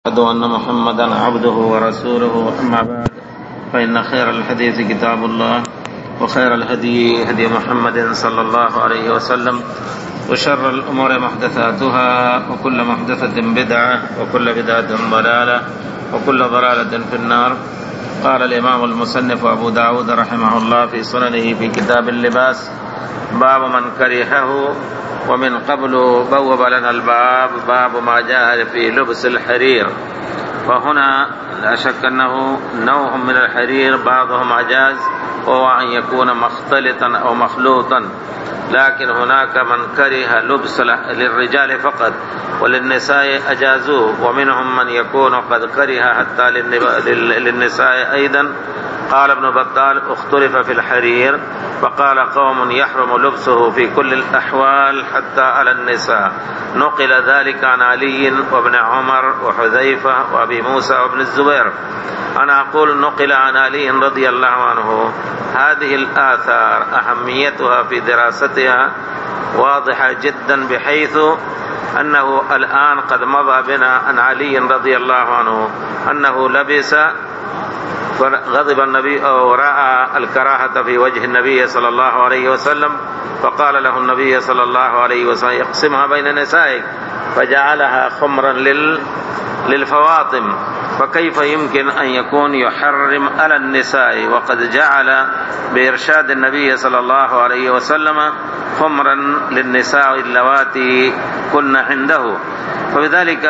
أشهد أن محمدا عبده ورسوله أما بعد فإن خير الحديث كتاب الله وخير الهدي هدي محمد صلى الله عليه وسلم وشر الأمور محدثاتها وكل محدثة بدعة وكل بدعة ضلالة وكل ضلالة في النار. قال الإمام المصنف أبو داود رحمه الله في سننه في كتاب اللباس: باب من كرهه. ومن قبل بوب لنا الباب باب ما جاء في لبس الحرير، فهنا لا شك أنه نوع من الحرير بعضهم أجاز وهو أن يكون مختلطا أو مخلوطا، لكن هناك من كره لبس للرجال فقط وللنساء أجازوه، ومنهم من يكون قد كره حتى للنساء أيضا. قال ابن بطال: اختلف في الحرير، فقال قوم يحرم لبسه في كل الأحوال حتى على النساء. نقل ذلك عن علي وابن عمر وحذيفة وأبي موسى وابن الزبير. أنا أقول نقل عن علي رضي الله عنه. هذه الآثار أهميتها في دراستها واضحة جدا، بحيث أنه الآن قد مضى بنا عن علي رضي الله عنه أنه لبس غضب النبي أو رأى الكراهة في وجه النبي صلى الله عليه وسلم، فقال له النبي صلى الله عليه وسلم: يقسمها بين نسائك، فجعلها خمرا للفواطم، فكيف يمكن أن يكون يحرم على النساء وقد جعل بإرشاد النبي صلى الله عليه وسلم خمرا للنساء اللواتي كن عنده؟ فبذلك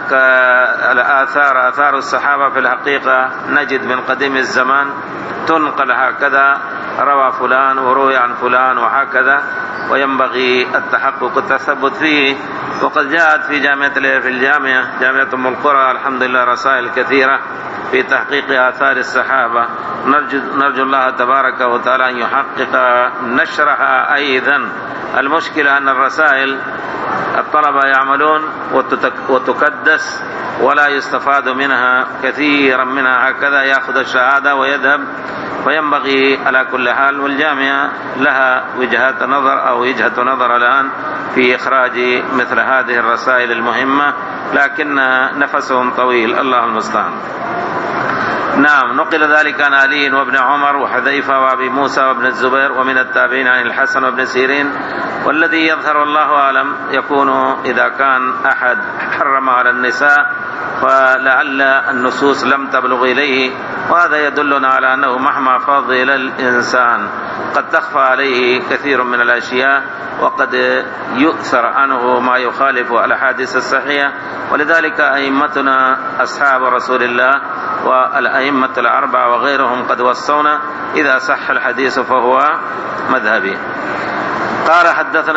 آثار الصحابة في الحقيقة نجد من قديم الزمان تنقل هكذا: روى فلان وروي عن فلان وهكذا، وينبغي التحقق والتثبت فيه. وقد جاءت في جامعة أم القرى الحمد لله رسائل كثيرة في تحقيق آثار الصحابة، نرجو الله تبارك وتعالى أن يحقق نشرها أيضا. المشكلة أن الرسائل الطلبة يعملون وتكدس ولا يستفاد منها كثيرا منها، هكذا يأخذ الشهادة ويذهب. فينبغي على كل حال، والجامعة لها وجهة نظر الآن في إخراج مثل هذه الرسائل المهمة، لكن نفسهم طويل، الله المستعان. نعم، نقل ذلك عن علي وابن عمر وحذيفة وأبي موسى وابن الزبير ومن التابعين عن الحسن وابن سيرين. والذي يظهر الله أعلم يكون إذا كان أحد حرم على النساء فلعل النصوص لم تبلغ إليه، وهذا يدلنا على أنه مهما فضل الإنسان قد تخفى عليه كثير من الأشياء، وقد يؤثر عنه ما يخالف الأحاديث الصحيحة. ولذلك أئمتنا أصحاب رسول الله والأئمة الأربعة وغيرهم قد وصونا: إذا صح الحديث فهو مذهبي. قال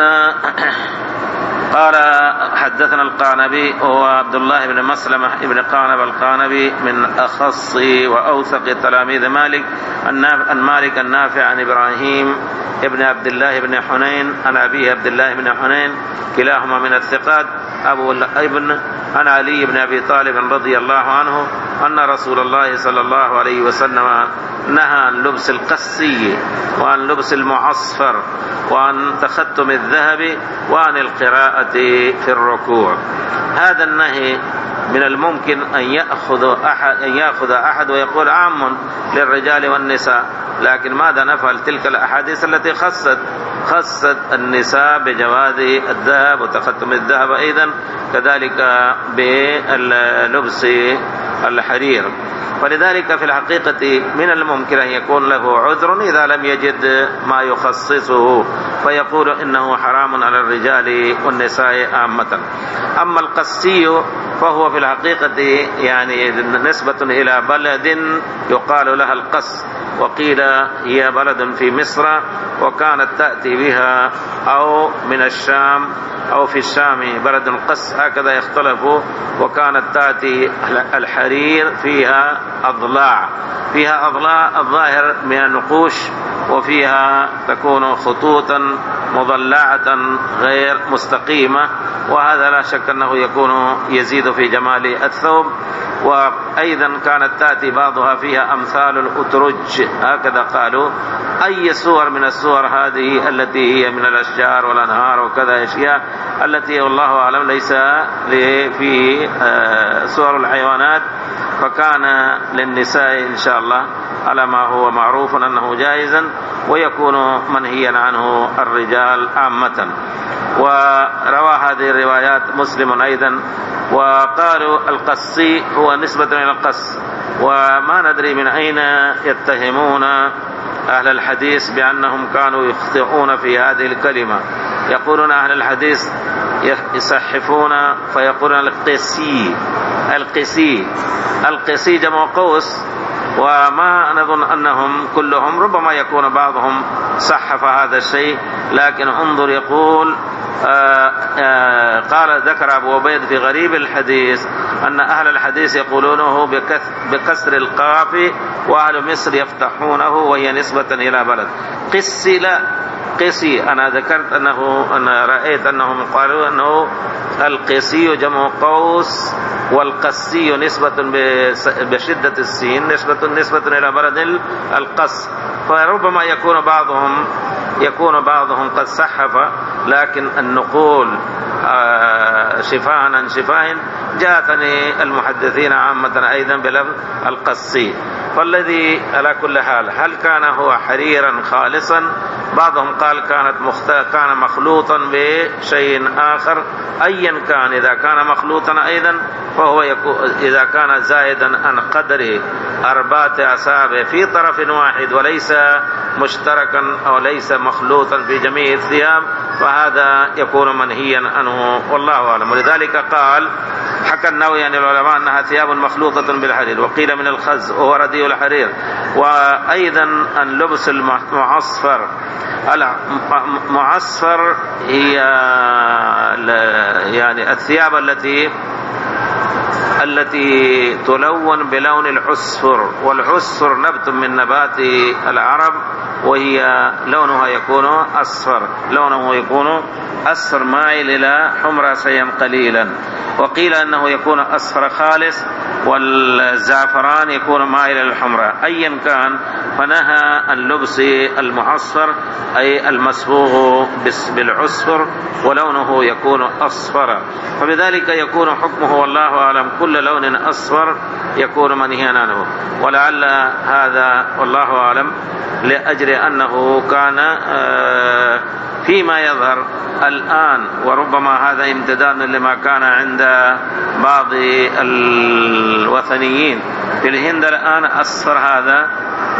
حدثنا القعنبي، وهو عبد الله بن مسلمة بن قعنب القعنبي، من أخص وأوثق تلاميذ مالك النافع عن إبراهيم ابن عبد الله بن حنين عن أبيه عبد الله بن حنين، كلاهما من الثقات. أبو الابن عن علي بن أبي طالب رضي الله عنه أن رسول الله صلى الله عليه وسلم نهى عن لبس القسي وعن لبس المعصفر وعن تختم الذهب وعن القراءة في الركوع. هذا النهي من الممكن أن يأخذ أحد ويقول عام للرجال والنساء، لكن ماذا نفعل تلك الأحاديث التي خصت النساء بجواز الذهب وتختم الذهب أيضا، كذلك بلبس الحرير. فلذلك في الحقيقة من الممكن أن يكون له عذر إذا لم يجد ما يخصصه، فيقول إنه حرام على الرجال والنساء عامة. أما القسي فهو في الحقيقة يعني نسبة إلى بلد يقال لها القس، وقيل هي بلد في مصر، وكانت تأتي بها أو من الشام أو في الشام بلد قس، هكذا يختلفوا. وكانت تأتي الحرير فيها أضلاع الظاهر من النقوش، وفيها تكون خطوطا مضلعة غير مستقيمة، وهذا لا شك أنه يكون يزيد في جمال الثوب. وأيضا كانت تأتي بعضها فيها أمثال الأترج، هكذا قالوا. أي صور من الصور هذه التي هي من الأشجار والأنهار وكذا أشياء التي والله أعلم ليس في صور الحيوانات، فكان للنساء إن شاء الله على ما هو معروف أنه جائزا، ويكون منهيا عنه الرجال عامة. وروى هذه الروايات مسلم أيضا. وقالوا القصي هو نسبة إلى القص، وما ندري من أين يتهمون أهل الحديث بأنهم كانوا يخطئون في هذه الكلمة. يقولون أهل الحديث يصحفون فيقولون القسي. القسي جمع قوس، وما نظن أنهم كلهم، ربما يكون بعضهم صحف هذا الشيء، لكن انظر يقول قال ذكر أبو عبيد في غريب الحديث أن أهل الحديث يقولونه بكسر القاف، وأهل مصر يفتحونه، وهي نسبة إلى بلد. قسي لا قسي، أنا ذكرت أنا رأيت أنهم قالوا أنه القسي جمع قوس، والقسي نسبة بشدة السين نسبة إلى بلد القص، فربما يكون بعضهم قد صحف، لكن النقول شفاها عن شفاه جاءتني المحدثين عامة أيضا بلفظ القسي. فالذي على كل حال، هل كان هو حريرا خالصا؟ بعضهم قال كان مخلوطا بشيء آخر. أيا كان، إذا كان مخلوطا أيضا فهو إذا كان زائدا عن قدر 4 أصابع في طرف واحد وليس مشتركا أو ليس مخلوطا في جميع الثياب، فهذا يكون منهيا عنه والله أعلم. ولذلك قال حكى النووي عن العلماء أنها ثياب مخلوطة بالحرير، وقيل من الخز وهو رديء الحرير. وأيضا أن لبس المعصفر. المعصفر هي يعني الثياب التي تلون بلون العصفر، والعصفر نبت من نبات العرب، وهي لونها يكون أصفر مائل إلى حمرة شيئا قليلا. وقيل أنه يكون أصفر خالص، والزعفران يكون مائل إلى الحمرة. أيا كان، فنهى عن لبس المعصفر أي المصبوغ بالعصفر، ولونه يكون أصفر، فبذلك يكون حكمه والله أعلم كل لون أصفر يكون منهيا عنه. ولعل هذا والله أعلم لأجل أنه كان فيما يظهر الآن، وربما هذا امتداد لما كان عند بعض الوثنيين في الهند الآن. أصفر هذا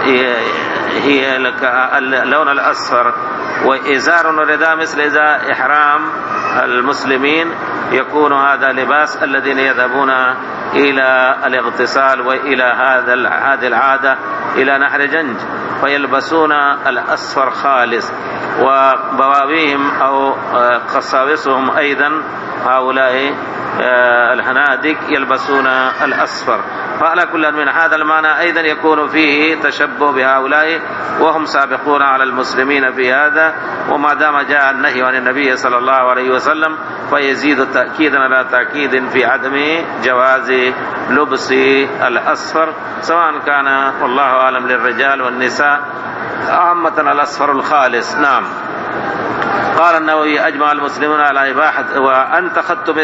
هي اللون الأصفر، وإزار ورداء مثل إزار إحرام المسلمين يكون هذا لباس الذين يذهبون إلى الاغتسال وإلى هذه العادة إلى نهر جنج، فيلبسون الأصفر خالص. وبوابيهم أو قصاوصهم أيضا هؤلاء الهنادك يلبسون الأصفر. فعلى كل من هذا المعنى أيضا يكون فيه تشبه بهؤلاء، وهم سابقون على المسلمين في هذا. وما دام جاء النهي عن النبي صلى الله عليه وسلم فيزيد تأكيدا على تأكيد في عدم جواز لبس الأصفر، سواء كان والله أعلم للرجال والنساء، عامة الأصفر الخالص. نعم. قال النووي أجمع المسلمون على إباحة. وأنت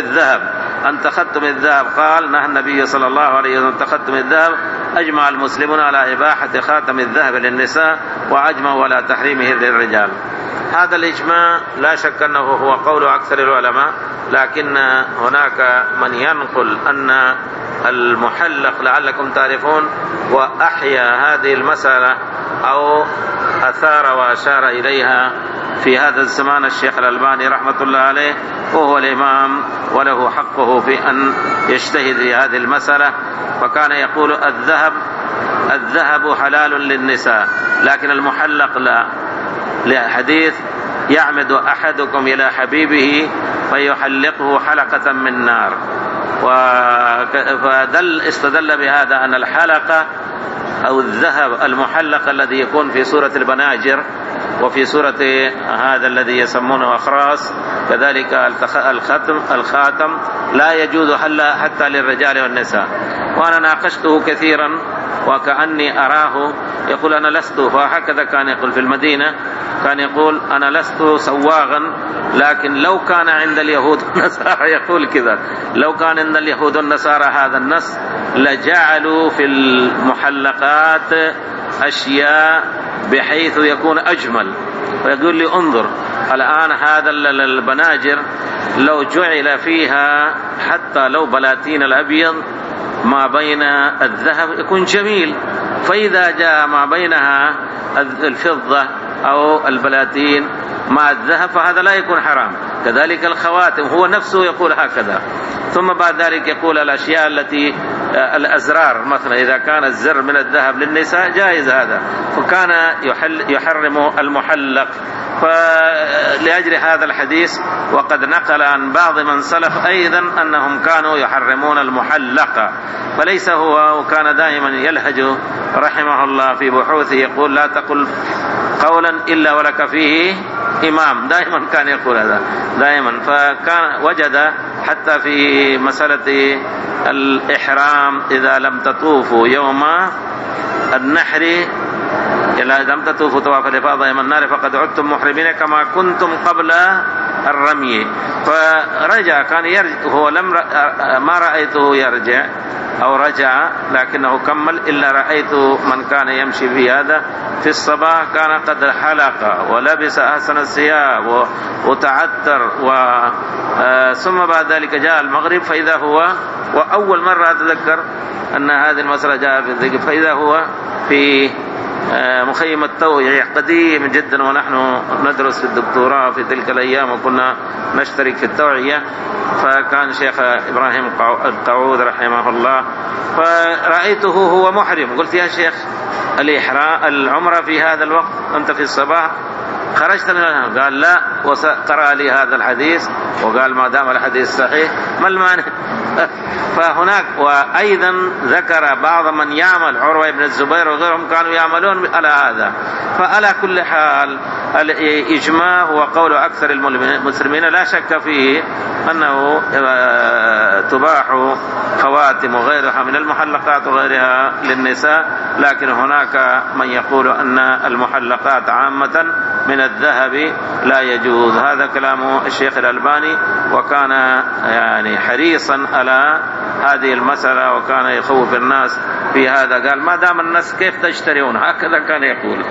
ختم الذهب قال نهى النبي صلى الله عليه وسلم تختم الذهب. أجمع المسلمون على إباحة خاتم الذهب للنساء، وأجمعوا على تحريمه للرجال. هذا الإجماع لا شك أنه هو قول أكثر العلماء، لكن هناك من ينقل أن المحلق لعلكم تعرفون وأحيا هذه المسألة أو أثار وأشار إليها في هذا الزمان الشيخ الألباني رحمة الله عليه، وهو الإمام وله حقه في أن يجتهد في هذه المسألة. فكان يقول الذهب حلال للنساء، لكن المحلق لا، لحديث يعمد أحدكم إلى حبيبه فيحلقه حلقة من نار. استدل بهذا أن الحلقة أو الذهب المحلق الذي يكون في سورة البناجر وفي سورة هذا الذي يسمونه أخراس، كذلك الخاتم لا يجوز حتى للرجال والنساء. وأنا ناقشته كثيرا وكأني أراه يقول أنا لست، وهكذا كان يقول في المدينة، كان يقول أنا لست سواغا، لكن لو كان عند اليهود والنصارى يقول كذا، لو كان عند اليهود والنصارى هذا النص لجعلوا في المحلقات أشياء بحيث يكون أجمل. ويقول لي انظر الآن هذا البناجر لو جعل فيها حتى لو بلاتين الأبيض ما بين الذهب يكون جميل، فإذا جاء ما بينها الفضة أو البلاتين مع الذهب فهذا لا يكون حرام. كذلك الخواتم هو نفسه يقول هكذا. ثم بعد ذلك يقول الأشياء التي الأزرار مثلا إذا كان الزر من الذهب للنساء جائز هذا، فكان يحرم المحلق. فلأجل هذا الحديث وقد نقل عن بعض من سلف أيضا أنهم كانوا يحرمون المحلق، فليس هو، وكان دائما يلهج رحمه الله في بحوثه يقول لا تقل قولا إلا ولك فيه إمام، دائما كان يقول هذا دائما. فكان وجد حتى في مسألة الإحرام إذا لم تطوفوا يوم النحر إذا لم تطوفوا طواف الإفاضة يوم النار فقد عدتم محرمين كما كنتم قبل الرمي. فرجع كان يرجع، هو ما رأيته يرجع أو رجع لكنه كمل، إلا رأيت من كان يمشي في هذا في الصباح كان قد حلق ولبس أحسن الثياب وتعتر ثم بعد ذلك جاء المغرب فإذا هو، وأول مرة أتذكر أن هذه المسألة جاء في الذكر، فإذا هو في مخيم التوعية قديم جدا ونحن ندرس في الدكتوراه في تلك الأيام وكنا نشترك في التوعية، فكان شيخ إبراهيم القعود رحمه الله، فرأيته هو محرم. قلت يا شيخ العمرة في هذا الوقت أنت في الصباح خرجت من الهم؟ قال لا، وقرأ لي هذا الحديث وقال ما دام الحديث صحيح ما المانع. فهناك وأيضا ذكر بعض من يعمل، عروة بن الزبير وغيرهم كانوا يعملون على هذا. فعلى كل حال الإجماع هو قول أكثر المسلمين لا شك فيه أنه تباح خواتم وغيرها من المحلقات وغيرها للنساء، لكن هناك من يقول أن المحلقات عامة من الذهب لا يجوز. هذا كلام الشيخ الألباني، وكان يعني حريصا على هذه المسألة وكان يخوف الناس في هذا. قال ما دام الناس كيف تشترون، هكذا كان يقول.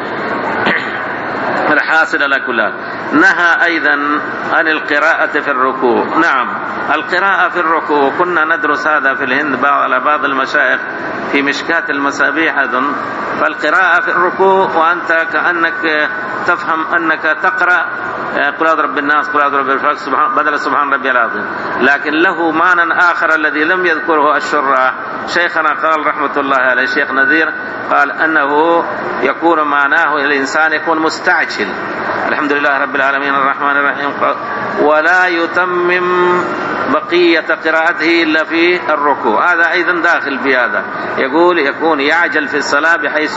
الحاصل على كل نهى أيضا عن القراءة في الركوع. نعم القراءة في الركوع كنا ندرس هذا في الهند على بعض المشايخ في مشكاة المسابيح أظن. فالقراءة في الركوع وأنت كأنك تفهم أنك تقرأ قل أعوذ برب الناس قل أعوذ برب الفلق بدل سبحان ربي العظيم، لكن له معنى آخر الذي لم يذكره الشراح. شيخنا قال رحمة الله عليه الشيخ نذير قال أنه يكون معناه الإنسان يكون مستعجل، الحمد لله رب العالمين الرحمن الرحيم، ولا يتمم بقية قراءته إلا في الركوع. هذا أيضا داخل في هذا، يقول يكون يعجل في الصلاة بحيث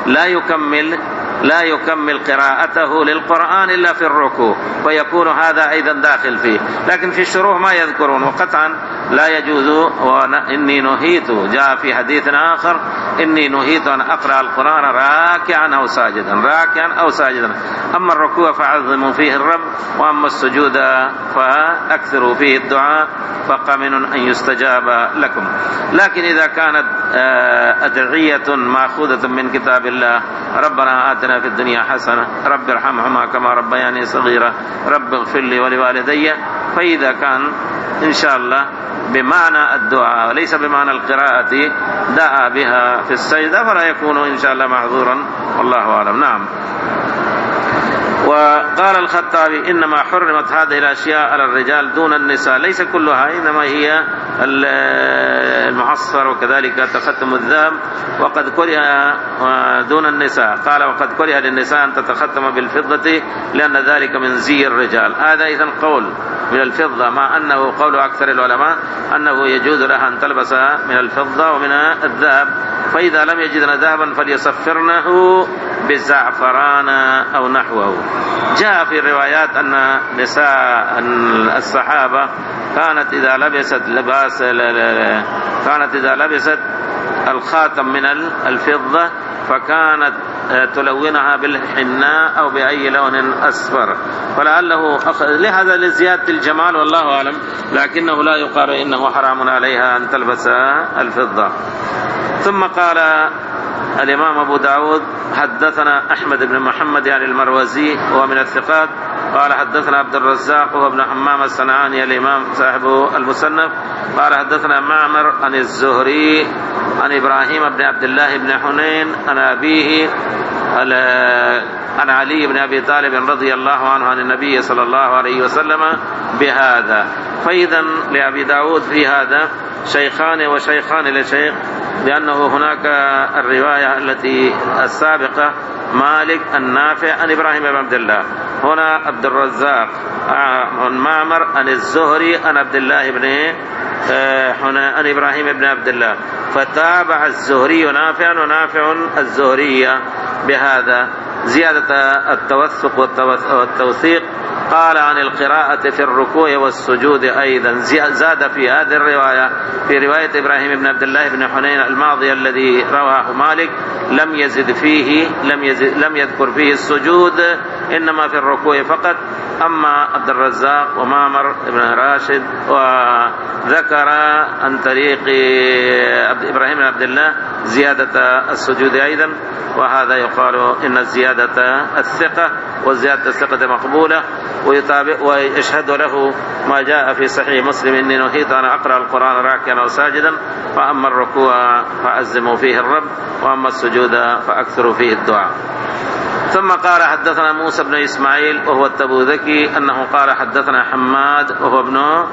لا يكمل قراءته للقرآن إلا في الركوع، فيكون هذا أيضا داخل فيه. لكن في الشروح ما يذكرون، وقطعا لا يجوز. إني نهيت، جاء في حديث آخر إني نهيت أن أقرأ القرآن راكعا أو ساجدا. أما الركوع فعظموا فيه الرب، وأما السجود فأكثروا فيه الدعاء فقمن أن يستجاب لكم. لكن إذا كانت أدعية مأخوذة من كتاب الله، ربنا آتنا في الدنيا حسنة، رب ارحمهما كما ربياني صغيرا، رب اغفر لي ولوالدي، فإذا كان إن شاء الله بمعنى الدعاء وليس بمعنى القراءة دعا بها في السجدة فلا يكون إن شاء الله معذورا، والله أعلم. نعم. وقال الخطابي إنما حرمت هذه الأشياء على الرجال دون النساء، ليس كلها، إنما هي المعصفر وكذلك تختم الذهب، وقد كره دون النساء. قال وقد كره للنساء أن تتختم بالفضة لأن ذلك من زي الرجال. هذا إذن قول من الفضة، مع أنه قول أكثر العلماء أنه يجوز لها أن تلبس من الفضة ومن الذهب، فإذا لم يجدن ذهبا فليصفرنه بالزعفران أو نحوه. جاء في الروايات أن نساء الصحابة كانت إذا لبست لباس كانت إذا لبست الخاتم من الفضة فكانت تلونها بالحناء أو بأي لون أصفر، فلعله لهذا لزيادة الجمال والله أعلم، لكنه لا يقال إنه حرام عليها أن تلبس الفضة. ثم قال الإمام أبو داود حدثنا أحمد بن محمد يعني المروزي وهو من الثقات، قال حدثنا عبد الرزاق وهو ابن حمام الصنعاني الإمام صاحب المصنف، قال حدثنا معمر عن الزهري عن إبراهيم بن عبد الله بن حنين عن أبيه عن علي بن أبي طالب رضي الله عنه عن النبي صلى الله عليه وسلم بهذا. فإذا لأبي داود في هذا شيخان وشيخان لشيخ، لأنه هناك الرواية التي السابقة مالك النافع عن إبراهيم بن عبد الله، هنا عبد الرزاق عن معمر عن الزهري عن عبد الله بن عن إبراهيم بن عبد الله، فتابع الزهري نافعا ونافع الزهري بهذا زيادة التوثق والتوثيق. قال عن القراءة في الركوع والسجود أيضا زاد في هذه الرواية، في رواية إبراهيم بن عبد الله بن حنين الماضي الذي رواه مالك لم يزد فيه لم يذكر فيه السجود، إنما في الركوع فقط. أما عبد الرزاق ومعمر بن راشد وذكر عن طريق إبراهيم بن عبد الله زيادة السجود أيضا، وهذا يقال إن الزيادة الثقة، وزيادة الثقة مقبولة، ويشهد له ما جاء في صحيح مسلم إني نهيت أن أقرأ القرآن راكعا أو ساجدا، فأما الركوع فأعزموا فيه الرب، وأما السجود فأكثروا فيه الدعاء. ثم قال حدثنا موسى بن إسماعيل وهو التبوذكي أنه قال حدثنا حماد وهو ابن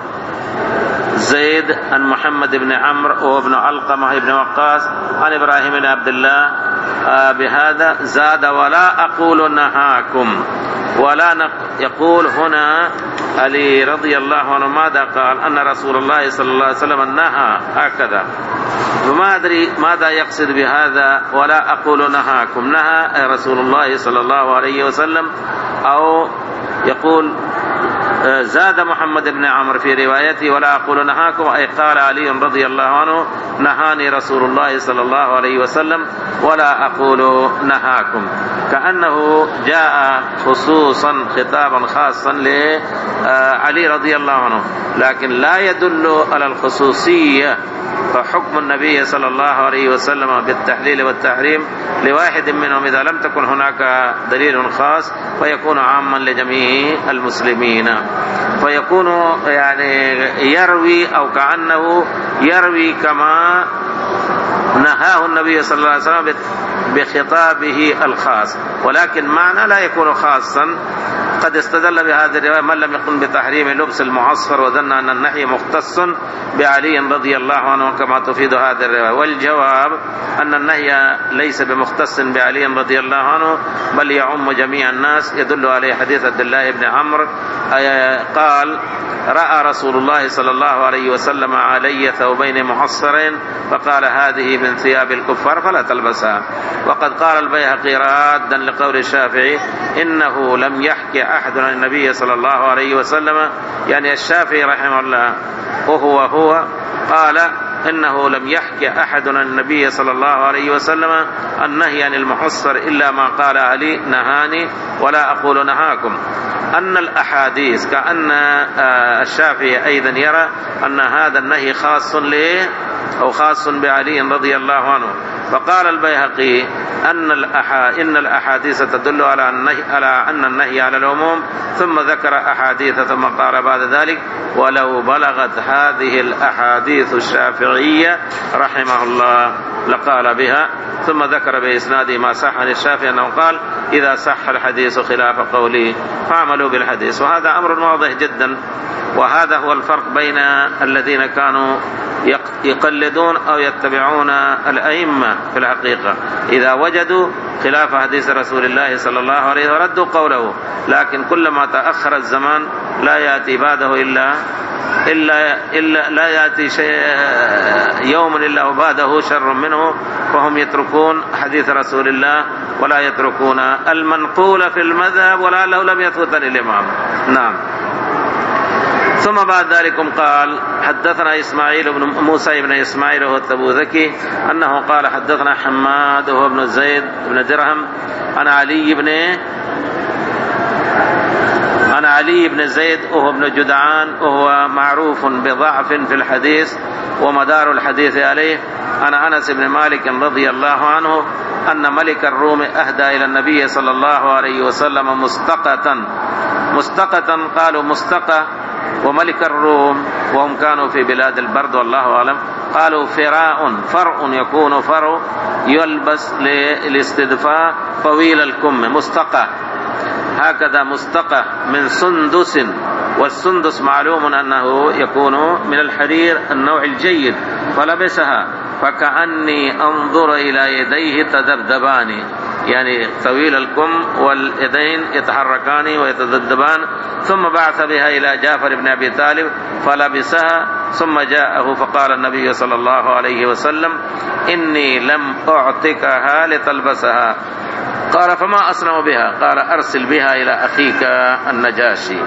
زيد عن محمد بن عمرو وهو ابن علقمة بن وقاص عن إبراهيم بن عبد الله بهذا زاد ولا أقول نهاكم، ولا يقول هنا علي رضي الله عنه ماذا قال؟ أن رسول الله صلى الله عليه وسلم نهى هكذا، وما أدري ماذا يقصد بهذا ولا أقول نهاكم، نهى رسول الله صلى الله عليه وسلم، أو يقول زاد محمد بن عمرو في روايته ولا أقول نهاكم، أي قال علي رضي الله عنه نهاني رسول الله صلى الله عليه وسلم ولا أقول نهاكم، كأنه جاء خصوصا خطابا خاصا لعلي رضي الله عنه، لكن لا يدل على الخصوصية، فحكم النبي صلى الله عليه وسلم بالتحليل والتحريم لواحد منهم إذا لم تكن هناك دليل خاص فيكون عاما لجميع المسلمين، فيكون يعني يروي أو كأنه يروي كما نهاه النبي صلى الله عليه وسلم بخطابه الخاص، ولكن معنى لا يكون خاصا. قد استدل بهذه الرواية من لم يقم بتحريم لبس المعصفر وظن أن النهي مختص بعلي رضي الله عنه كما تفيد هذه الرواية، والجواب أن النهي ليس بمختص بعلي رضي الله عنه بل يعم جميع الناس، يدل عليه حديث عبد الله بن عمرو قال رأى رسول الله صلى الله عليه وسلم علي ثوبين معصرين فقال هذه من ثياب الكفار فلا تلبسها. وقد قال البيهقي رادا لقول الشافعي إنه لم يحكي أحد عن النبي صلى الله عليه وسلم، يعني الشافعي رحمه الله وهو قال إنه لم يحكي أحد عن النبي صلى الله عليه وسلم النهي عن المحصر إلا ما قال علي نهاني ولا أقول نهاكم. أن الأحاديث كأن الشافعي أيضا يرى أن هذا النهي خاص له أو خاص بعلي رضي الله عنه، فقال البيهقي إن الأحاديث تدل على أن النهي على العموم، ثم ذكر أحاديث ثم قال بعد ذلك ولو بلغت هذه الأحاديث الشافعية رحمه الله لقال بها، ثم ذكر بإسناده ما صح عن الشافعي أنه قال إذا صح الحديث خلاف قولي فاعملوا بالحديث، وهذا أمر واضح جدا. وهذا هو الفرق بين الذين كانوا يقلدون أو يتبعون الأئمة في الحقيقة، إذا وجدوا خلاف حديث رسول الله صلى الله عليه وسلم ردوا قوله، لكن كلما تأخر الزمان لا يأتي بعده إلا لا يأتي شيء يوم إلا وبعده شر منه، فهم يتركون حديث رسول الله ولا يتركون المنقول في المذهب ولا لو لم يثبت الإمام. نعم. ثم بعد ذلك قال حدثنا إسماعيل بن موسى بن إسماعيل وهو التبوذكي أنه قال حدثنا حماد وهو ابن زيد بن درهم عن علي بن زيد وهو ابن جدعان وهو معروف بضعف في الحديث ومدار الحديث عليه عن أنس بن مالك رضي الله عنه أن ملك الروم أهدى إلى النبي صلى الله عليه وسلم مستقة قالوا مستقة وملك الروم وهم كانوا في بلاد البرد والله أعلم قالوا فرع يكون فرع يلبس للاستدفاء طويل الكم مستقة هكذا مستقة من سندس والسندس معلوم أنه يكون من الحرير النوع الجيد فلبسها فكأني أنظر إلى يديه تذبذبان يعني طويل الكم واليدين يتحركان ويتذبذبان ثم بعث بها إلى جعفر بن أبي طالب فلبسها ثم جاءه فقال النبي صلى الله عليه وسلم إني لم أعتقها لتلبسها قال فما أصنع بها قال أرسل بها إلى أخيك النجاشي.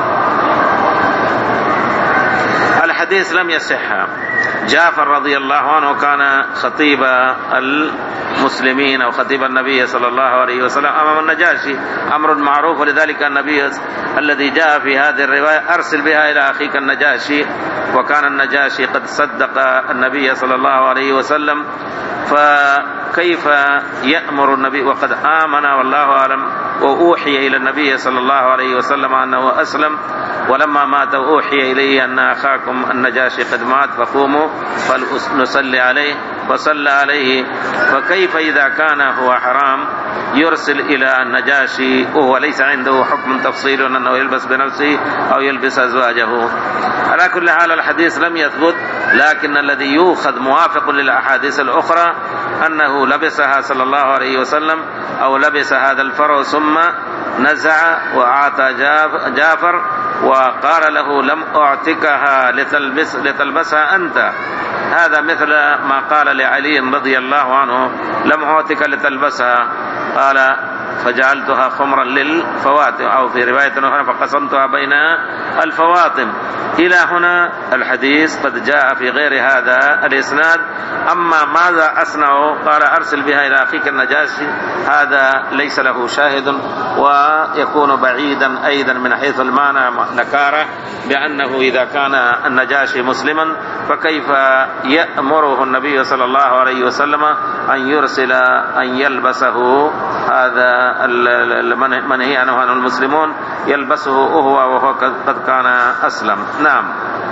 الحديث لم يصح. جعفر رضي الله عنه كان خطيب المسلمين أو خطيب النبي صلى الله عليه وسلم أمام النجاشي أمر معروف ولذلك النبي الذي جاء في هذه الرواية أرسل بها إلى أخيك النجاشي وكان النجاشي قد صدق النبي صلى الله عليه وسلم فكيف يأمر النبي وقد آمن والله أعلم وأوحي إلى النبي صلى الله عليه وسلم أنه أسلم ولما مات أوحي إليه أن أخاكم النجاشي قد مات فقوموا فلنصلي عليه وصلى عليه فكيف إذا كان هو حرام يرسل إلى النجاشي وهو ليس عنده حكم تفصيل أنه يلبس بنفسه أو يلبس أزواجه. على كل حال الحديث لم يثبت لكن الذي يؤخذ موافق للأحاديث الأخرى أنه لبسها صلى الله عليه وسلم أو لبس هذا الفرع ثم نزع وأعطى جعفر وقال له لم أعتقها لتلبسها أنت. هذا مثل ما قال لعلي رضي الله عنه لم أعتق لتلبسها قال فجعلتها خمرا للفواتم أو في رواية أخرى فقسمتها بين الفواطم. إلى هنا الحديث قد جاء في غير هذا الإسناد. أما ماذا أصنع قال أرسل بها إلى أخيك النجاشي هذا ليس له شاهد ويكون بعيدا أيضا من حيث المعنى نكارة بأنه إذا كان النجاشي مسلما فكيف يأمره النبي صلى الله عليه وسلم أن يرسل أن يلبسه هذا المنهي عنه المسلمون يلبسه وهو قد كان أسلم. نعم.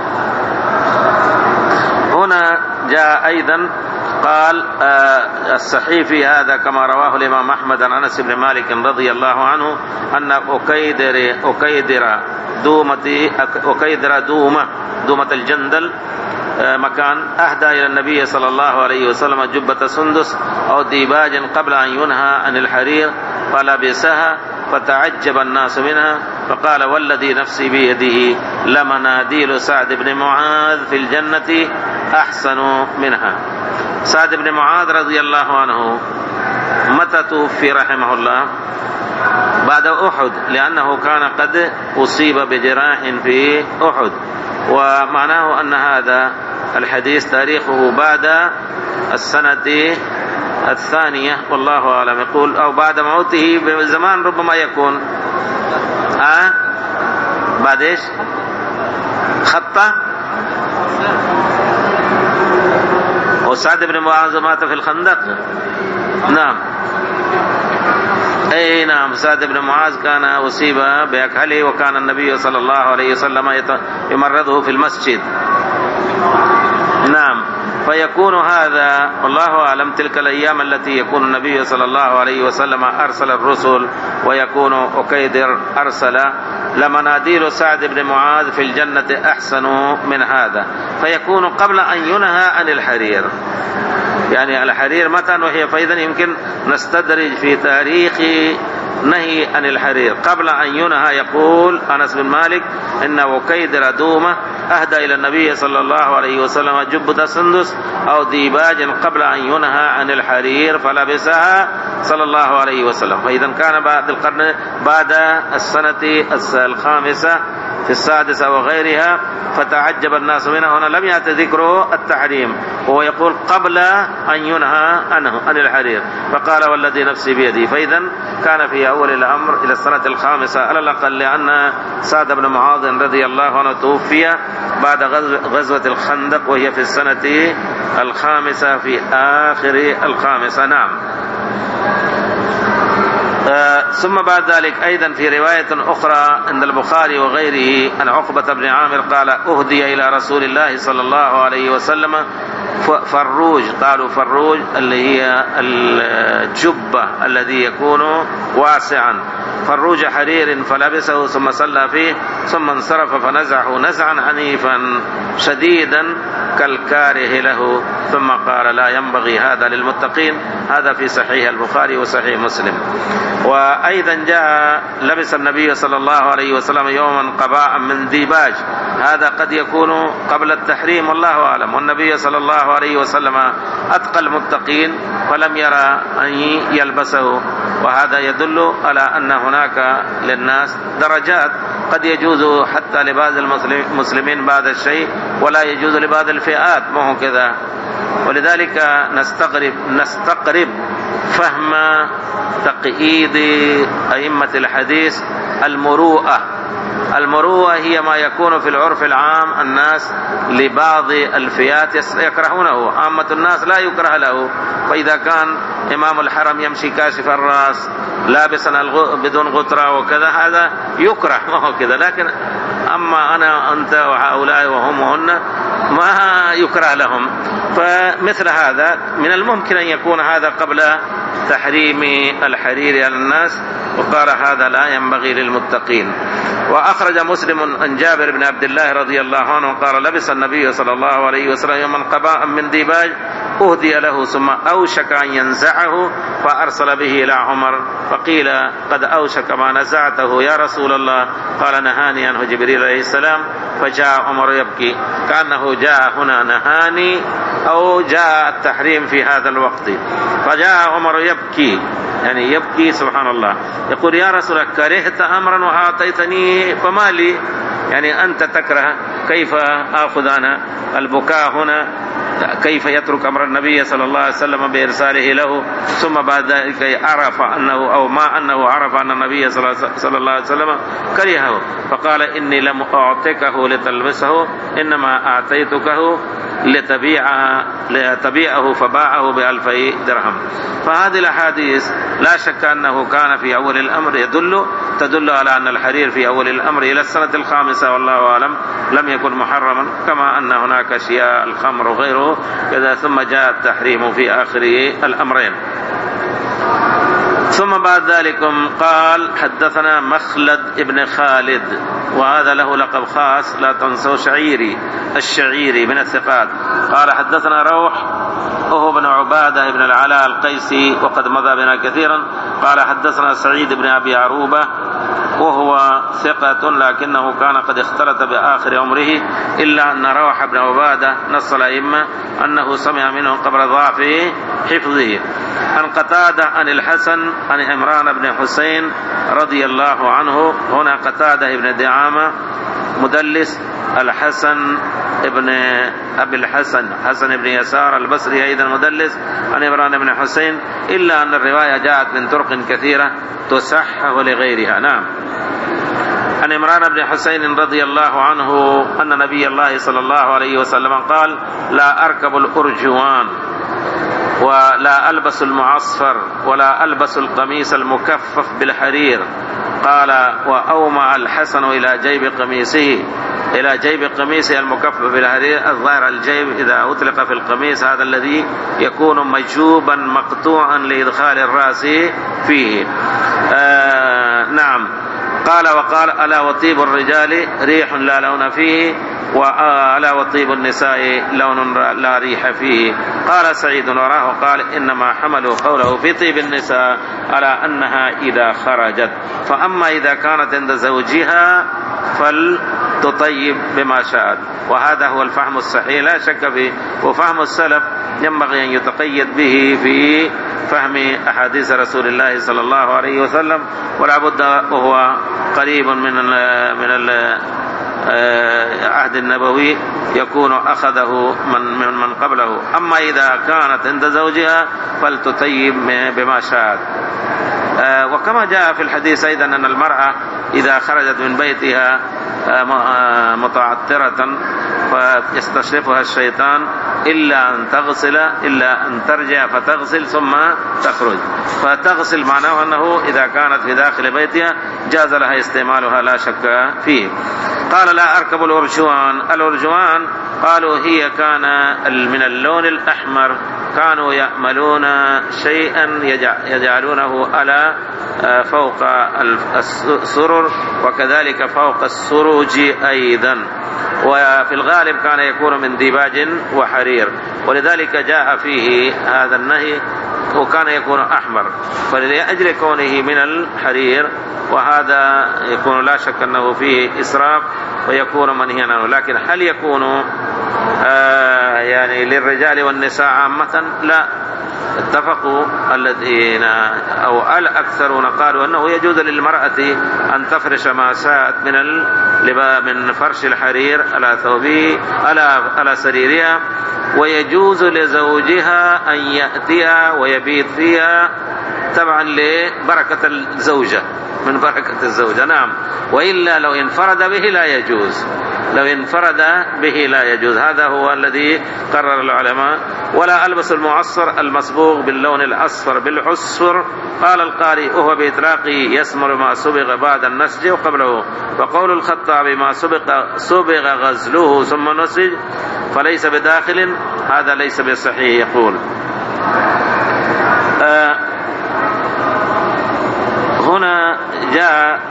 هنا جاء أيضا قال الصحيح في هذا كما رواه الإمام أحمد عن أنس بن مالك رضي الله عنه أن أكيدر دومة الجندل مكان أهدى إلى النبي صلى الله عليه وسلم جبة سندس أو ديباج قبل أن ينهى عن الحرير فلبسها فتعجب الناس منها فقال والذي نفسي بيده لمناديل سعد بن معاذ في الجنة أحسن منها. سعد بن معاذ رضي الله عنه متى توفي رحمه الله؟ بعد أحد لأنه كان قد أصيب بجراح في أحد ومعناه أن هذا الحديث تاريخه بعد السنة الثانية والله أعلم. يقول أو بعد موته بزمان ربما يكون بعد إيش خطة وسعد بن معاذ مات في الخندق. نعم أي نعم سعد بن معاذ كان أصيب بأكحله وكان النبي صلى الله عليه وسلم يمرضه في المسجد. نعم فيكون هذا والله أعلم تلك الأيام التي يكون النبي صلى الله عليه وسلم أرسل الرسل ويكون أكيدر أرسل لمناديل سعد بن معاذ في الجنة أحسن من هذا فيكون قبل أن ينهى عن الحرير. يعني الحرير متى نهي فإذا يمكن نستدرج في تاريخ نهي عن الحرير قبل أن ينهى. يقول أنس بن مالك إن أكيدر دومة أهدى إلى النبي صلى الله عليه وسلم جبة سندس أو ديباج قبل أن ينهى عن الحرير فلبسها صلى الله عليه وسلم. فإذا كان بعد السنة الخامسة في السادسة وغيرها فتعجب الناس منه. هنا لم يأتي ذكره التحريم، وهو يقول قبل أن ينهى عنه عن الحرير، فقال والذي نفسي بيدي. فإذا كان في أول الأمر إلى السنة الخامسة على الأقل، لأن سعد بن معاذ رضي الله عنه توفي بعد غزوة الخندق وهي في السنة الخامسة في آخر الخامسة. نعم. ثم بعد ذلك أيضا في رواية أخرى عند البخاري وغيره عن عقبة بن عامر قال أهدي إلى رسول الله صلى الله عليه وسلم فروج. قالوا فروج اللي هي الجبة الذي يكون واسعا، فروج حرير فلبسه ثم صلى فيه ثم انصرف فنزعه نزعا عنيفا شديدا كالكاره له ثم قال لا ينبغي هذا للمتقين. هذا في صحيح البخاري وصحيح مسلم. وأيضا جاء لبس النبي صلى الله عليه وسلم يوما قباء من ديباج، هذا قد يكون قبل التحريم والله أعلم، والنبي صلى الله عليه وسلم أتقى المتقين فلم يرى أن يلبسه، وهذا يدل على أن هناك للناس درجات، قد يجوز حتى لبعض المسلمين بعض الشيء ولا يجوز لبعض الفئات، ما هو كذا. ولذلك نستقرب فهم تقييد أئمة الحديث المروءة هي ما يكون في العرف العام الناس لبعض الفئات يكرهونه، عامة الناس لا يكره له. فإذا كان إمام الحرم يمشي كاشف الرأس لابسا بدون غطرة وكذا هذا يكره، ما هو كذا. لكن أما أنا أنت وهؤلاء وهم وهن ما يكره لهم. فمثل هذا من الممكن أن يكون هذا قبل تحريم الحرير على الناس، وقال هذا لا ينبغي للمتقين. وأخرج مسلم عن جابر بن عبد الله رضي الله عنه قال لبس النبي صلى الله عليه وسلم يوما قباء من ديباج أهدي له ثم أوشك أن ينزعه فأرسل به إلى عمر فقيل قد أوشك ما نزعته يا رسول الله، قال نهاني عنه جبريل عليه السلام. فجاء عمر يبكي، كأنه جاء هنا نهاني أو جاء التحريم في هذا الوقت. فجاء عمر يبكي، يعني يبكي سبحان الله، يقول يا رسول الله كرهت أمرا وأعطيتني فما لي، يعني أنت تكره، كيف آخذ أنا البكاء هنا؟ كيف يترك أمر النبي صلى الله عليه وسلم بإرساله له ثم بعد ذلك عرف أنه أو ما أنه عرف أن النبي صلى الله عليه وسلم كرهه؟ فقال إني لم أعطيكه لتلبسه إنما أعطيتكه لتبيعه فباعه ب2000 درهم. فهذه الأحاديث لا شك أنه كان في أول الأمر تدل على أن الحرير في أول الأمر إلى السنة الخامسة والله أعلم لم يكن محرما، كما أن هناك أشياء الخمر وغيره كذا، ثم جاء التحريم في آخر الأمرين. ثم بعد ذلك قال حدثنا مخلد ابن خالد، وهذا له لقب خاص لا تنسوا الشعيري من الثقات. قال حدثنا روح وهو بن عبادة بن العلاء القيسي وقد مضى بنا كثيرا. قال حدثنا سعيد بن أبي عروبة وهو ثقة لكنه كان قد اختلط بآخر عمره، إلا أن روح بن عبادة نص الأئمة أنه سمع منه قبل ضعف حفظه. عن قتادة عن الحسن عن عمران بن حسين رضي الله عنه. هنا قتادة ابن دعامة مدلس، الحسن ابن أبي الحسن حسن بن يسار البصري أيضا مدلس عن عمران بن حسين، إلا أن الرواية جاءت من طرق كثيرة تصحح لغيرها. نعم. عن عمران بن حسين رضي الله عنه أن نبي الله صلى الله عليه وسلم قال لا أركب الأرجوان ولا ألبس المعصفر ولا ألبس القميص المكفف بالحرير. قال وأومع الحسن إلى جيب قميصه المكفف بالحرير. الظاهر الجيب إذا أطلق في القميص هذا الذي يكون مجوبا مقطوعا لإدخال الرأس فيه. نعم. وقال ألا وطيب الرجال ريح لا لون فيه وألا وطيب النساء لون لا ريح فيه. قال سعيد وراه قال إنما حملوا قوله في طيب النساء على أنها إذا خرجت، فأما إذا كانت عند زوجها تطيب بما شاءت. وهذا هو الفهم الصحيح لا شك فيه، وفهم السلف ينبغي أن يتقيد به في فهم أحاديث رسول الله صلى الله عليه وسلم، ولا بد وهو قريب من العهد النبوي يكون أخذه من قبله. أما إذا كانت عند زوجها فلتطيب بما شاءت. وكما جاء في الحديث أيضا أن المرأة إذا خرجت من بيتها متعطرة فيستشرفها الشيطان إلا أن تغسل، إلا أن ترجع فتغسل ثم تخرج. فتغسل معناه أنه إذا كانت في داخل بيتها جاز لها استعمالها لا شك فيه. قال لا أركب الأرجوان. الأرجوان قالوا هي كان من اللون الأحمر، كانوا يأملون شيئا يجعلونه على فوق السرر وكذلك فوق السروج أيضا، وفي الغالب كان يكون من ديباج وحرير، ولذلك جاء فيه هذا النهي، وكان يكون أحمر فلأجل كونه من الحرير، وهذا يكون لا شك أنه فيه إسراف ويكون منهيا عنه. لكن هل يكون يعني للرجال والنساء عامة؟ لا، اتفقوا الذين أو الأكثرون قالوا أنه يجوز للمرأة أن تفرش ما شاءت من فرش الحرير على ثوبه على سريرها، ويجوز لزوجها أن يأتيها ويبيت فيها تبعا لبركة الزوجة، من بركة الزوجة. نعم، وإلا لو انفرد به لا يجوز، لو انفرد به لا يجوز. هذا هو الذي قرر العلماء. ولا ألبس المعصر المصبوغ باللون الأصفر بالعصفر. قال القارئ وهو بإطلاقه يثمر ما سبغ بعد النسج وقبله، وقول الخطابي ما سبغ غزله ثم نسج فليس بداخل، هذا ليس بصحيح. يقول هنا جاء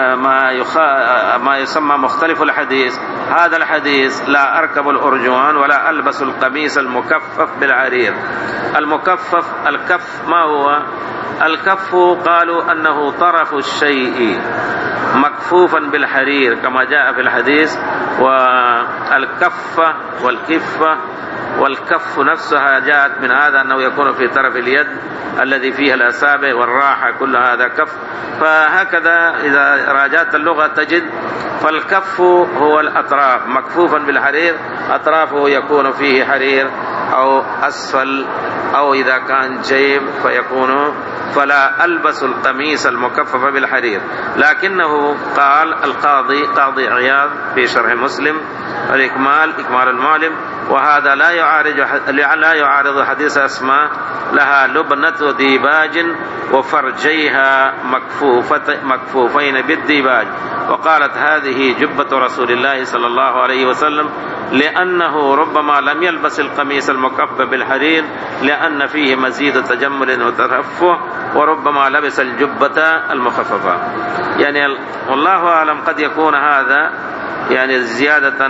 ما يسمى مختلف الحديث. هذا الحديث لا أركب الأرجوان ولا ألبس القميص المكفف بالعرير. المكفف، الكف ما هو؟ الكف قالوا أنه طرف الشيء مكفوفا بالحرير كما جاء في الحديث. والكفة والكفة والكف نفسها جاءت من هذا أنه يكون في طرف اليد الذي فيها الأصابع والراحة، كل هذا كف. فهكذا إذا راجعت اللغة تجد فالكف هو الأطراف مكفوفا بالحرير، أطرافه يكون فيه حرير أو أسفل، أو إذا كان جيب فيكون فلا ألبس القميص المكفف بالحرير. لكنه قال قاضي عياض في شرح مسلم الإكمال المعلم، وهذا لا يعارض حديث أسماء لها لبنة ديباج وفرجيها مكفوفين بالديباج، وقالت هذه جبة رسول الله صلى الله عليه وسلم، لأنه ربما لم يلبس القميص المكفف بالحرير لأن فيه مزيد تجمل وترفه، وربما لبس الجبة المخففة. يعني والله أعلم قد يكون هذا يعني زيادة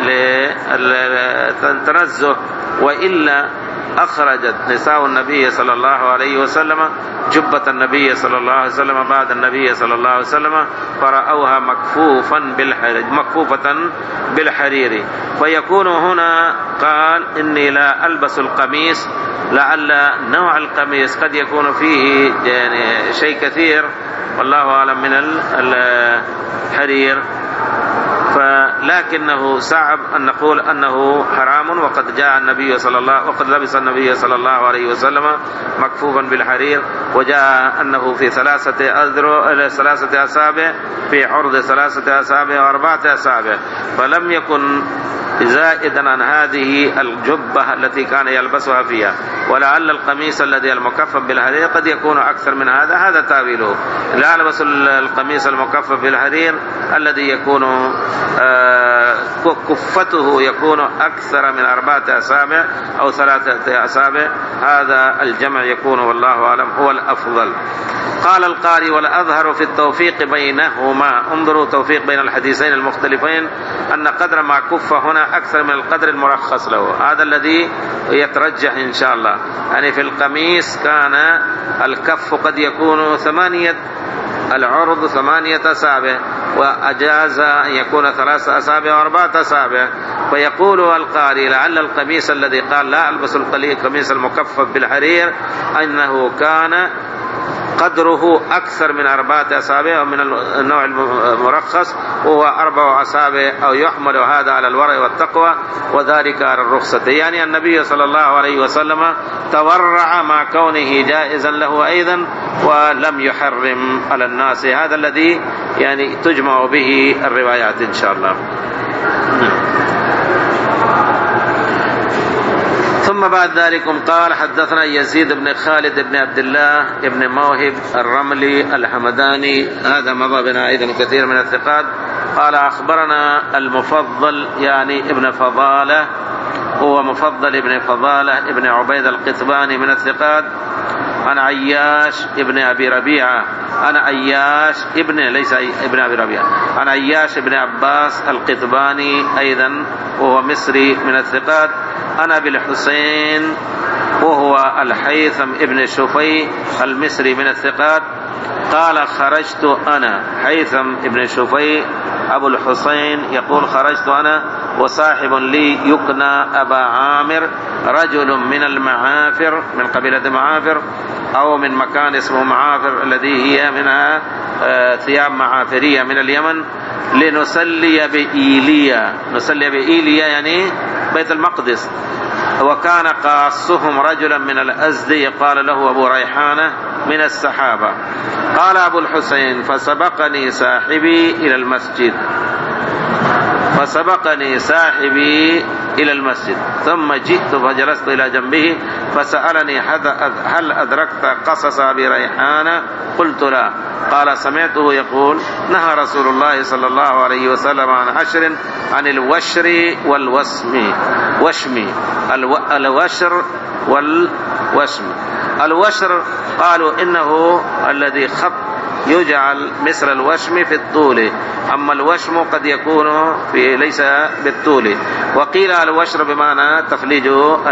للتنزه، وإلا أخرجت نساء النبي صلى الله عليه وسلم جبة النبي صلى الله عليه وسلم بعد النبي صلى الله عليه وسلم فرأوها مكفوفة بالحرير. فيكون هنا قال إني لا ألبس القميص، لعل نوع القميص قد يكون فيه يعني شيء كثير والله أعلم من الحرير، لكنه صعب أن نقول أنه حرام، وقد جاء النبي وقد لبس النبي صلى الله عليه وسلم مكفوفا بالحرير، وجاء أنه في 3 أصابع في عرض 3 أصابع و4 أصابع، فلم يكن زائدا عن هذه الجبة التي كان يلبسها فيها. ولعل القميص الذي المكفف بالحرير قد يكون أكثر من هذا تاويله. لا يلبس القميص المكفف بالحرير الذي يكون كفته يكون أكثر من 4 أصابع أو 3 أصابع، هذا الجمع يكون والله أعلم هو الأفضل. قال القاري والأظهر في التوفيق بينهما. انظروا توفيق بين الحديثين المختلفين أن قدر ما كف هنا أكثر من القدر المرخص له، هذا الذي يترجح إن شاء الله. يعني في القميص كان الكف قد يكون 8 العرض 8 أصابع، وأجاز أن يكون 3 أصابع و4 أصابع. فيقول القارئ لعل القميص الذي قال لا ألبس القميص المكفف بالحرير أنه كان قدره أكثر من 4 أصابع ومن النوع المرخص وهو 4 أصابع، أو يحمل هذا على الورع والتقوى وذلك على الرخصة. يعني النبي صلى الله عليه وسلم تورع مع كونه جائزا له أيضا ولم يحرم على الناس. هذا الذي يعني تجمع به الروايات إن شاء الله. ثم بعد ذلك قال حدثنا يزيد بن خالد بن عبد الله بن موهب الرملي الحمداني، هذا مضى بنا أيضا كثير من الثقات. قال أخبرنا المفضل يعني ابن فضالة، هو مفضل ابن فضالة ابن عبيد القطباني من الثقات، عن عياش ابن أبي ربيعة، عن عياش ابن ليس ابن أبي ربيعة، عن عياش ابن عباس القطباني أيضا وهو مصري من الثقات، عن أبي الحسين وهو الحيثم ابن شفي المصري من الثقات. قال خرجت أنا، حيثم ابن شفي أبو الحسين يقول خرجت أنا وصاحب لي يكنى أبا عامر، رجل من المعافر من قبيلة معافر أو من مكان اسمه معافر الذي هي منها ثياب معافرية من اليمن، لنسلي بإيليا. نسلي بإيليا يعني بيت المقدس. وكان قاصهم رجلا من الأزد يقال له أبو ريحانة من السحابة. قال أبو الحسين فسبقني صاحبي إلى المسجد، فسبقني صاحبي إلى المسجد ثم جئت فجلست إلى جنبه فسألني هل أدركت قصص أبي ريحانة؟ قلت لا. قال سمعته يقول نهى رسول الله صلى الله عليه وسلم عن 10 عن الوشر والوسم. الوشر والوسم. الوشر قالوا إنه الذي خط يجعل مثل الوشم في الطول، أما الوشم قد يكون في ليس بالطول. وقيل الوشر بمعنى تفليج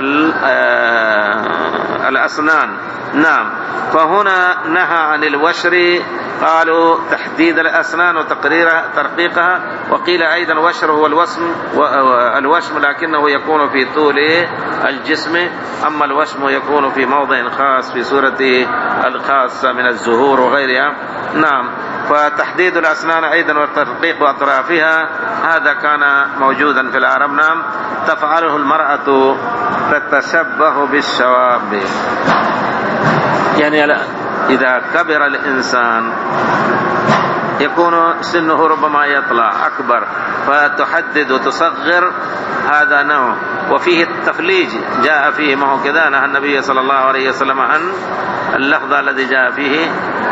الأسنان. نعم. فهنا نهى عن الوشر، قالوا تحديد الأسنان وترقيقها. وقيل أيضا الوشر هو الوشم لكنه يكون في طول الجسم، أما الوشم يكون في موضع خاص في صورة الخاصة من الزهور وغيرها. نعم. فتحديد الأسنان أيضا وترقيق أطرافها هذا كان موجودا في العرب. نعم. تفعله المرأة تتشبه بالشواب، يعني إذا كبر الإنسان يكون سنه ربما يطلع أكبر فتحدد وتصغر، هذا نوع. وفيه التفليج جاء فيه، ما هو كذا نهى النبي صلى الله عليه وسلم عن اللفظ الذي جاء فيه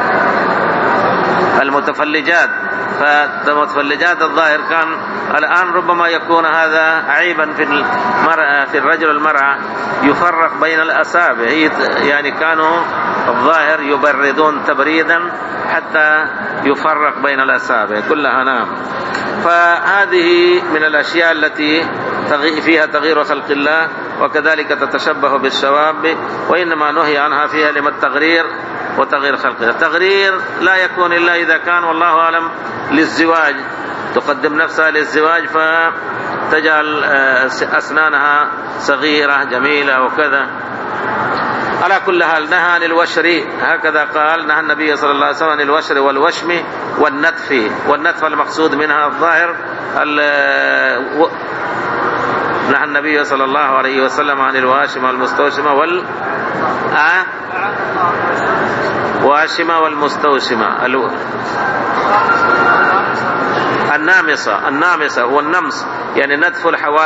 المتفلجات. فالمتفلجات الظاهر كان الآن ربما يكون هذا عيبا في المرأة، في الرجل والمرأة يفرق بين الأصابع، يعني كانوا الظاهر يبردون تبريدا حتى يفرق بين الأصابع كلها. نعم. فهذه من الأشياء التي فيها تغيير خلق الله، وكذلك تتشبه بالشواب، وإنما نهي عنها فيها لما التغرير وتغيير خلق الله. التغرير لا يكون إلا إذا كان والله أعلم للزواج، تقدم نفسها للزواج فتجعل أسنانها صغيرة جميلة وكذا. على كل حال نهى عن الوشر، هكذا قال نهى النبي صلى الله عليه وسلم عن الوشر والوشم والنتف. والنتف المقصود منها الظاهر نهى النبي صلى الله عليه وسلم عن الواشم والمستوشمة واشمة والمستوشمة. النامصة هو النمص، يعني نتف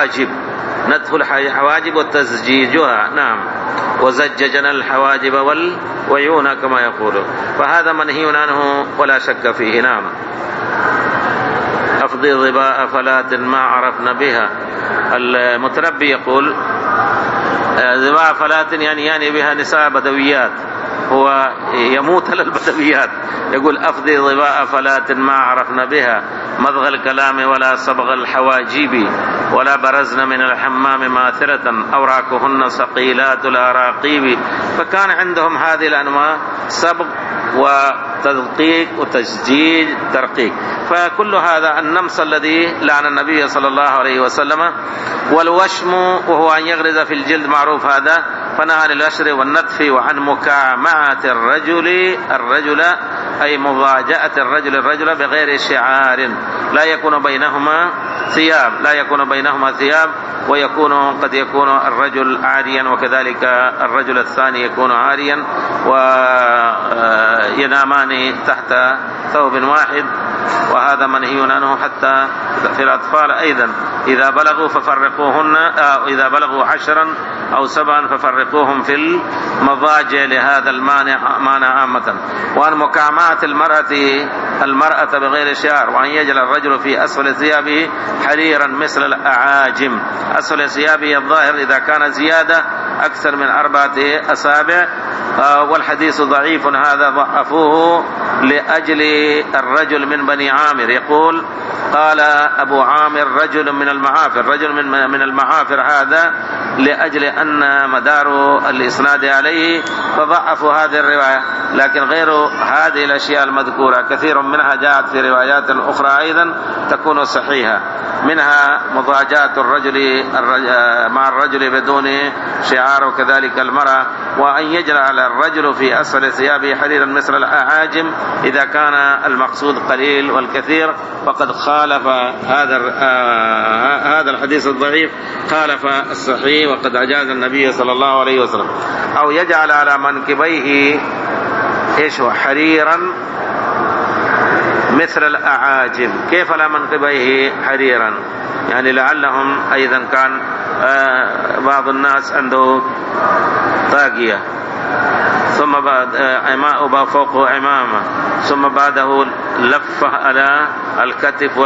الحواجب وتزجيجها. نعم. وزججنا الحواجب والعيون كما يقولون، فهذا منهي عنه ولا شك فيه. نعم. أفضي ظباء فلات ما عرفنا بها. المتنبي يقول ظباء فلات يعني بها نساء بدويات، هو يموت على البدويات. يقول أفضي ظباء فلات ما عرفنا بها مضغ الكلام ولا صبغ الحواجب، ولا برزن من الحمام ماثلة أوراقهن ثقيلات الأراقيب. فكان عندهم هذه الأنواع صبغ وتدقيق وتشجيج ترقيق. فكل هذا النمص الذي لعن النبي صلى الله عليه وسلم. والوشم وهو أن يغرز في الجلد معروف هذا، فنهى عن الوشر والنتف وعن مكامعة الرجل أي مضاجعة الرجل بغير شعار لا يكون بينهما ثياب ويكون قد يكون الرجل عاريا وكذلك الرجل الثاني يكون عاريا وينامان تحت ثوب واحد، وهذا منهي عنه. حتى في الأطفال أيضا إذا بلغوا 10 أو 7 ففرقوهم في المضاجع لهذا المانع عامة. وأن مكامعة المرأة بغير شعار، وأن يجعل الرجل في أسفل ثيابه حريرا مثل الأعاجم. أسفل ثيابه الظاهر إذا كان زيادة أكثر من 4 أصابع. والحديث ضعيف هذا ضعفوه لأجل الرجل من بني عامر. يقول قال أبو عامر رجل من المعافر هذا لأجل أن مدار الإسناد عليه، فضعفوا هذه الرواية. لكن غير هذه الأشياء المذكورة كثير منها جاءت في روايات أخرى أيضا تكون صحيحة، منها مضاجعة الرجل مع الرجل بدون شعار وكذلك المرأة. وأن يجعل الرجل في أسفل ثيابه حريرا مثل الأعاجم إذا كان المقصود قليل والكثير، فقد خالف هذا الحديث الضعيف خالف الصحيح، وقد أجاز النبي صلى الله عليه وسلم. أو يجعل على منكبيه حريرا مثل الأعاجم. كيف على منكبيه حريرا؟ يعني لعلهم أيضا كان بعض الناس عنده طاقية ثم بعد عماء فوقه عمامة ثم بعده لفه على الكتف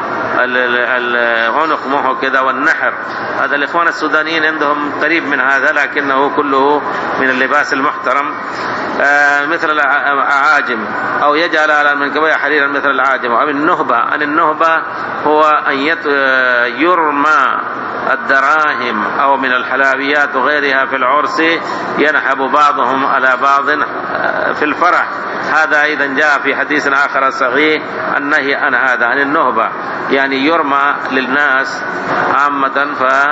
والعنق معه كذا والنحر. هذا الإخوان السودانيين عندهم قريب من هذا، لكنه كله من اللباس المحترم مثل الأعاجم. أو يجعل على المنكبين حريرا مثل الأعاجم. أو النهبة هو أن يرمى الدراهم أو من الحلويات وغيرها في العرس، ينحب بعضهم على بعض في الفرح. هذا أيضا جاء في حديث آخر صحيح النهي عن هذا، عن النهبة، يعني يرمى للناس عامة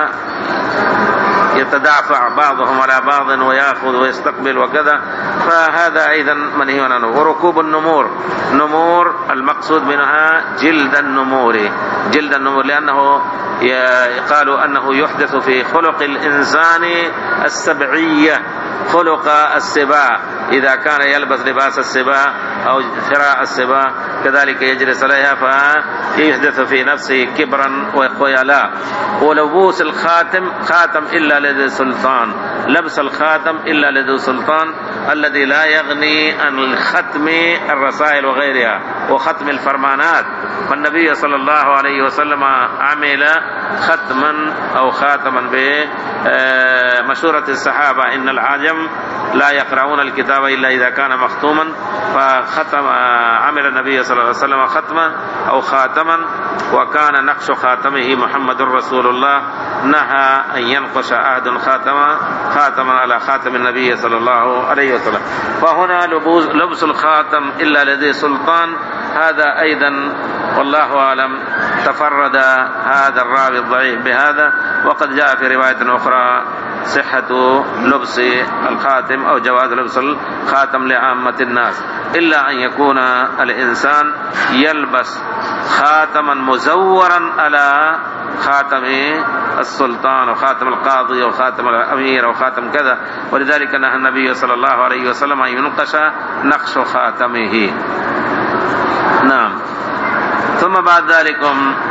يتدافع بعضهم على بعض ويأخذ ويستقبل وكذا، فهذا أيضا منهي عنه. وركوب النمور المقصود منها جلد النمور، لأنه قالوا أنه يحدث في خلق الإنسان السبعية، خلق السباع، إذا كان يلبس لباس السباع أو ثراء السباع كذلك يجلس عليها فيحدث في نفسه كبرا وخيلاء. ولبوس خاتم إلا لذي سلطان، لبس الخاتم إلا لذي سلطان الذي لا يغني عن ختم الرسائل وغيرها وختم الفرمانات. فالنبي صلى الله عليه وسلم عمل ختما أو خاتما بمشورة الصحابة إن العجم لا يقرؤون الكتاب إلا إذا كان مختوما، عمل النبي صلى الله عليه وسلم ختما أو خاتما، وكان نقش خاتمه محمد رسول الله، نهى أن ينقش أحد خاتما على خاتم النبي صلى الله عليه وسلم. فهنا لبس الخاتم إلا لذي سلطان، هذا أيضا والله أعلم تفرد هذا الراوي الضعيف بهذا. وقد جاء في رواية أخرى صحة لبس الخاتم أو جواز لبس الخاتم لعامة الناس، إلا أن يكون الإنسان يلبس خاتما مزورا على خاتم السلطان وخاتم القاضي وخاتم الأمير وخاتم كذا، ولذلك نهى النبي صلى الله عليه وسلم أن ينقش نقش خاتمه. نعم. ثم بعد ذلك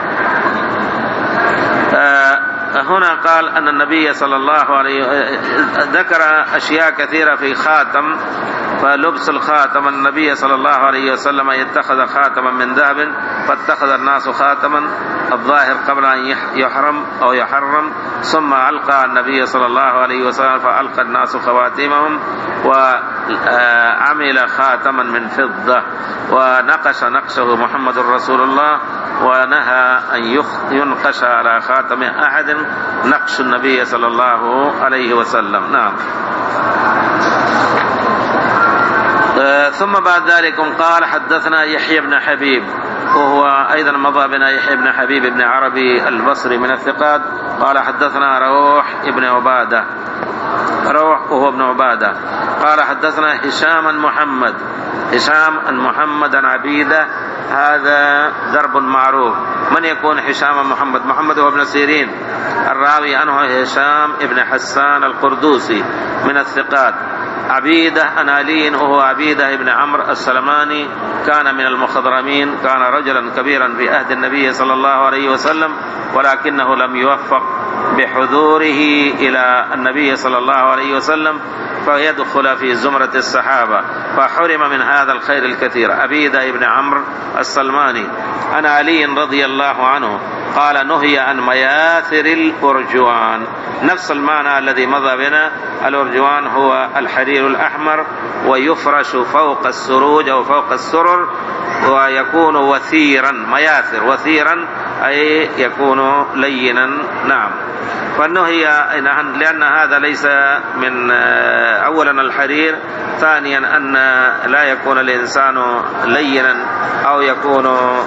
هنا قال أن النبي صلى الله عليه ذكر أشياء كثيرة في خاتم. فلبس الخاتم النبي صلى الله عليه وسلم يتخذ خاتما من ذهب، فاتخذ الناس خاتما الظاهر قبل أن يحرم، ثم ألقى النبي صلى الله عليه وسلم فألقى الناس خواتيمهم، وعمل خاتما من فضة ونقش نقشه محمد رسول الله ونهى أن ينقش على خاتم أحد نقش النبي صلى الله عليه وسلم. نعم. ثم بعد ذلك قال حدثنا يحيى بن حبيب، وهو أيضا مضى بنا يحيى بن حبيب بن عربي البصري من الثقات. قال حدثنا روح ابن عبادة، روح وهو ابن عبادة. قال حدثنا هشام محمد عن عبيدة. هذا ضرب معروف. من يكون هشام محمد؟ محمد هو ابن سيرين، الراوي عنه هشام ابن حسان القردوسي من الثقات. عبيدة عن علي وهو عبيدة ابن عمرو السلماني، كان من المخضرمين، كان رجلا كبيرا في عهد النبي صلى الله عليه وسلم، ولكنه لم يوفق بحضوره إلى النبي صلى الله عليه وسلم فيدخل في زمرة الصحابة، فحرم من هذا الخير الكثير. عبيدة ابن عمرو السلماني عن علي رضي الله عنه قال نهي عن مياثر الأرجوان، نفس المعنى الذي مضى بنا. الأرجوان هو الحرير الأحمر، ويفرش فوق السروج أو فوق السرر، ويكون وثيرا. مياثر وثيرا أي يكون لينا. نعم. فالنهي لأن هذا ليس من أولا الحرير، ثانيا أن لا يكون الإنسان لينا أو يكون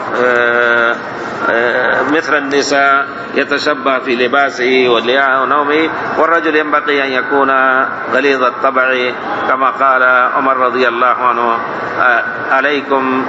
مثل النساء يتشبه في لباسه ونومه، والرجل ينبغي أن يكون غليظ الطبع كما قال عمر رضي الله عنه عليكم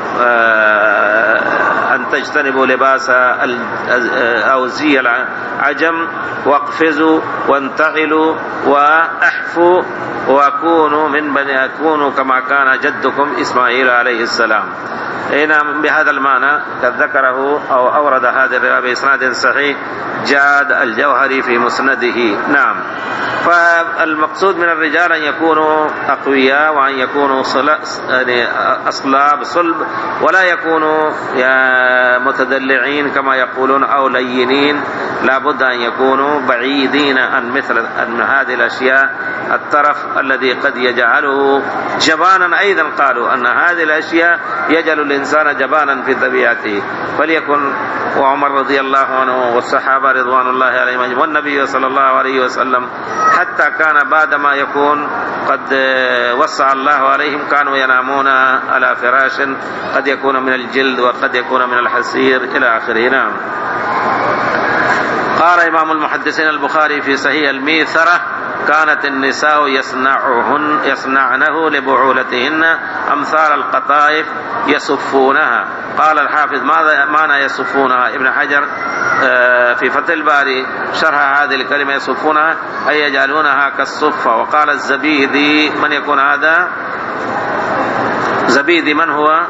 أن تجتنبوا لباس أو زي العجم، واقفزوا وانتعلوا وأحفوا وأكونوا من بني أكونوا كما كان جدكم إسماعيل عليه السلام. نعم. بهذا المعنى قد ذكره أو أورد هذا الرواية بإسناد صحيح جاد الجوهري في مسنده. نعم. فالمقصود من الرجال أن يكونوا أقوياء، وأن يكونوا أصلاب صلب، ولا يكونوا متدلعين كما يقولون أو لينين. لا بد أن يكونوا بعيدين عن مثل هذه الأشياء. الترف الذي قد يجعله جبانا، أيضا قالوا أن هذه الأشياء يجعل الإنسان جبانا في طبيعته. فليكن وعمر رضي الله عنه والصحابة رضوان الله عليهم والنبي صلى الله عليه وسلم حتى كان بعد ما يكون قد وسع الله عليهم كانوا ينامون على فراش قد يكون من الجلد وقد يكون من الحسير إلى آخره. نعم. قال إمام المحدثين البخاري في صحيح الميثرة كانت النساء يصنعنه لبعولتهن أمثال القطائف يصفونها. قال الحافظ ماذا معنى يصفونها؟ ابن حجر في فتح الباري شرح هذه الكلمة يصفونها أي يجعلونها كالصفة. وقال الزبيدي، من يكون هذا؟ زبيدي من هو؟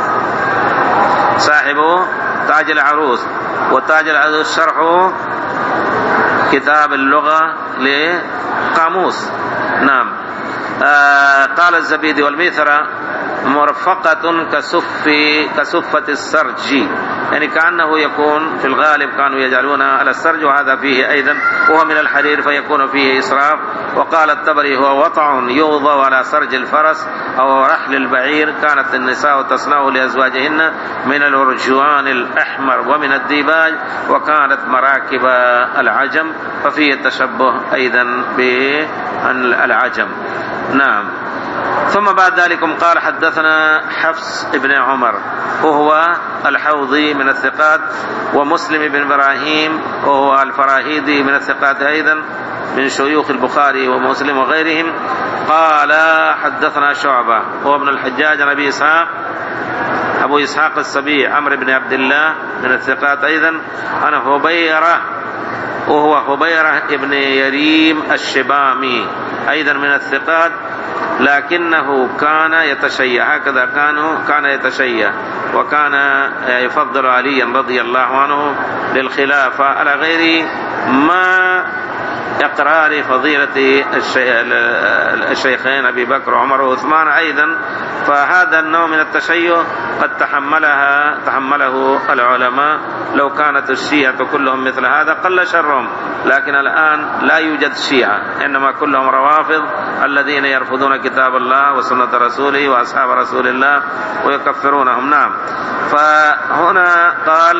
صاحب تاج العروس، وتاج العروس شرح كتاب اللغة لقاموس. نعم. قال الزبيدي والميثرة مرفقة كصفة السرج، يعني كأنه يكون في الغالب كانوا يجعلون على السرج، وهذا فيه أيضا وهو من الحرير فيكون فيه إسراف. وقال الطبري هو وطع يوضع على سرج الفرس أو رحل البعير. كانت النساء تصنعه لأزواجهن من الأرجوان الأحمر ومن الديباج، وكانت مراكب العجم، ففيه التشبه أيضا بالعجم. نعم. ثم بعد ذلك قال حدثنا حفص بن عمر وهو الحوضي من الثقات، ومسلم بن إبراهيم وهو الفراهيدي من الثقات أيضا من شيوخ البخاري ومسلم وغيرهم. قال حدثنا شعبة هو ابن الحجاج نبي إسحاق أبو إسحاق السبيع عمرو بن عبد الله من الثقات أيضا. أنا هبيرة وهو هبيرة ابن يريم الشبامي أيضا من الثقات، لكنه كان يتشيع، هكذا كان يتشيع، وكان يفضل عليا رضي الله عنه للخلافة على غير ما إقرار فضيلة الشيخين أبي بكر وعمر وعثمان أيضا. فهذا النوع من التشيع قد تحمله العلماء لو كانت الشيعة كلهم مثل هذا قل شرهم، لكن الآن لا يوجد شيعة، إنما كلهم روافض الذين يرفضون كتاب الله وسنة رسوله وأصحاب رسول الله ويكفرونهم. نعم. فهنا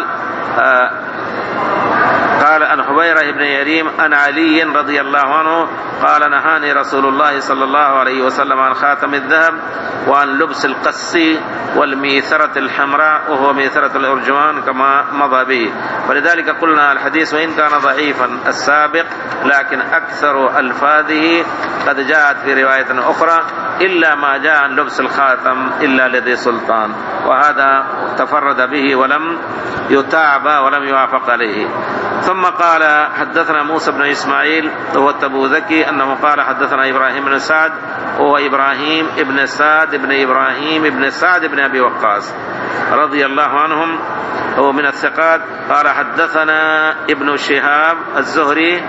قال عن حبيرة بن يريم عن علي رضي الله عنه قال نهاني رسول الله صلى الله عليه وسلم عن خاتم الذهب وعن لبس القس والميثرة الحمراء وهو ميثرة الأرجوان كما مضى به. فلذلك قلنا الحديث وإن كان ضعيفا السابق لكن أكثر ألفاظه قد جاءت في رواية أخرى إلا ما جاء عن لبس الخاتم إلا لذي سلطان، وهذا تفرد به ولم يتابع ولم يوافق عليه. ثم قال حدثنا موسى بن إسماعيل وهو التبوذكي أنه قال حدثنا إبراهيم بن سعد وهو إبراهيم بن سعد بن إبراهيم بن سعد بن أبي وقاص رضي الله عنهم، هو من الثقات. قال حدثنا ابن شهاب الزهري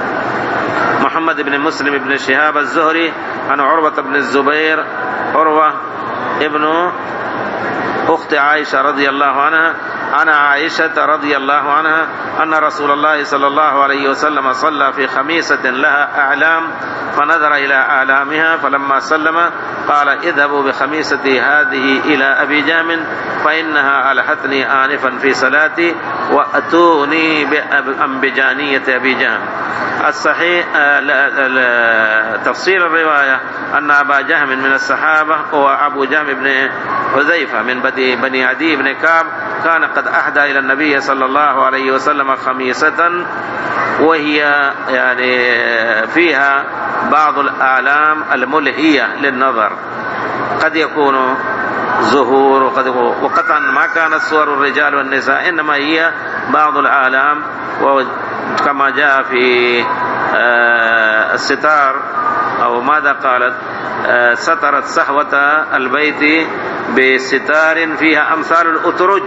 محمد بن مسلم بن شهاب الزهري عن عروة بن الزبير عروة ابن أخت عائشة رضي الله عنها عن عائشة رضي الله عنها أن رسول الله صلى الله عليه وسلم صلى في خميسة لها أعلام فنظر إلى أعلامها فلما سلم قال اذهبوا بخميستي هذه إلى أبي جهم فإنها ألحتني آنفا في صلاتي وأتوني بأنبجانية أبي جهم. الصحيح تفصيل الرواية أن أبا جهم من الصحابة هو أبو جهم بن حذيفة من بني عدي بن كعب كان قد أهدى إلى النبي صلى الله عليه وسلم خميسة وهي يعني فيها بعض الآلام الملهية للنظر، قد يكون ظهور وقطعا ما كانت صور الرجال والنساء إنما هي بعض الآلام، وكما جاء في الستار أو ماذا قالت سترت صحوة البيت بستار فيها أمثال الأترج،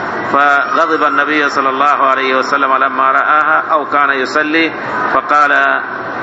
فغضب النبي صلى الله عليه وسلم لما رآها أو كان يصلي فقال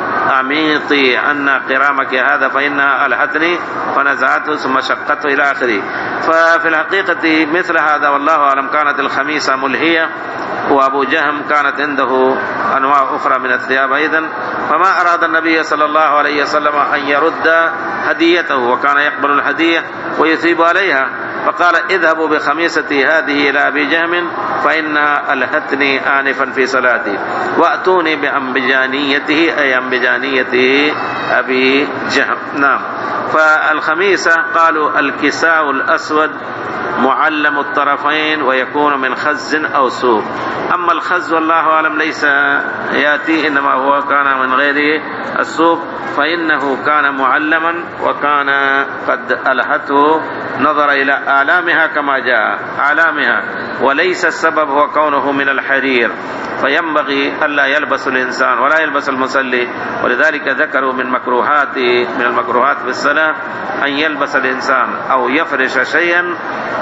أميطي أن قرامك هذا فإنها ألحتني فنزعته ثم شقته إلى آخره. ففي الحقيقة مثل هذا والله أعلم كانت الخميسة ملهية، وأبو جهم كانت عنده أنواع أخرى من الثياب أيضا، فما أراد النبي صلى الله عليه وسلم أن يرد هديته وكان يقبل الهدية ويثيب عليها، فقال اذهبوا بخميستي هذه إلى أبي جهم فإنها ألهتني آنفا في صلاتي وأتوني بأنبجانيته أي أنبجانية أبي جهم. نعم. فالخميسة قالوا الكساء الأسود معلم الطرفين ويكون من خز أو صوف، أما الخز والله أعلم ليس يأتي إنما هو كان من غير الصوف، فإنه كان معلما وكان قد ألهته نظر إلى آلامها كما جاء آلامها، وليس السبب هو كونه من الحرير، فينبغي ألا يلبس الإنسان ولا يلبس المصلي، ولذلك ذكروا من المكروهات في الصلاة أن يلبس الإنسان أو يفرش شيئا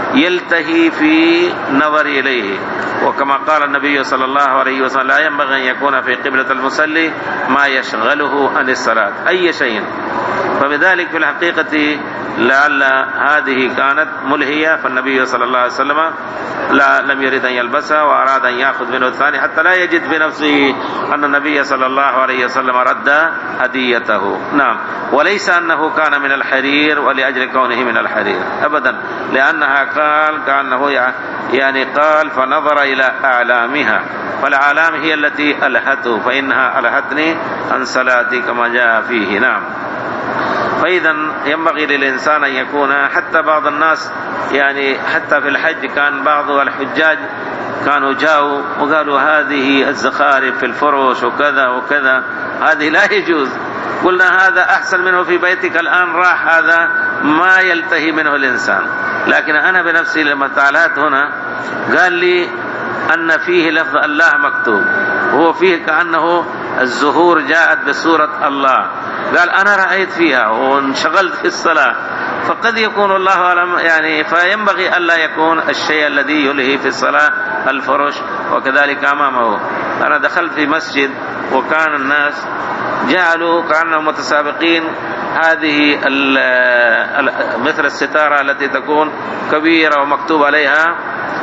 يلتهي في نظر إليه، وكما قال النبي صلى الله عليه وسلم لا ينبغي أن يكون في قبلة المصلي ما يشغله عن الصلاة أي شيء. فبذلك في الحقيقة لعل هذه كانت ملهية، فالنبي صلى الله عليه وسلم لم يريد أن يلبسها وأراد أن يأخذ منه الثاني حتى لا يجد بنفسه أن النبي صلى الله عليه وسلم رد هديته. نعم. وليس أنه كان من الحرير ولأجل كونه من الحرير أبدا، لأنها قال كأنه يعني قال فنظر إلى أعلامها، فالأعلام هي التي ألهته فإنها ألهتني عن صلاتي كما جاء فيه. نعم. فإذا ينبغي للإنسان أن يكون، حتى بعض الناس يعني حتى في الحج كان بعض الحجاج كانوا جاءوا وقالوا هذه الزخارف في الفروش وكذا وكذا، هذه لا يجوز. قلنا هذا أحسن منه في بيتك، الآن راح هذا ما يلتهي منه الإنسان. لكن أنا بنفسي لما تعالت هنا قال لي أن فيه لفظ الله مكتوب، هو فيه كأنه الزهور جاءت بصورة الله، قال أنا رأيت فيها وانشغلت في الصلاة، فقد يكون الله أعلم يعني، فينبغي ألا يكون الشيء الذي يلهي في الصلاة الفرش وكذلك أمامه. أنا دخلت في مسجد وكان الناس جعلوا كأنهم متسابقين هذه مثل الستارة التي تكون كبيرة ومكتوب عليها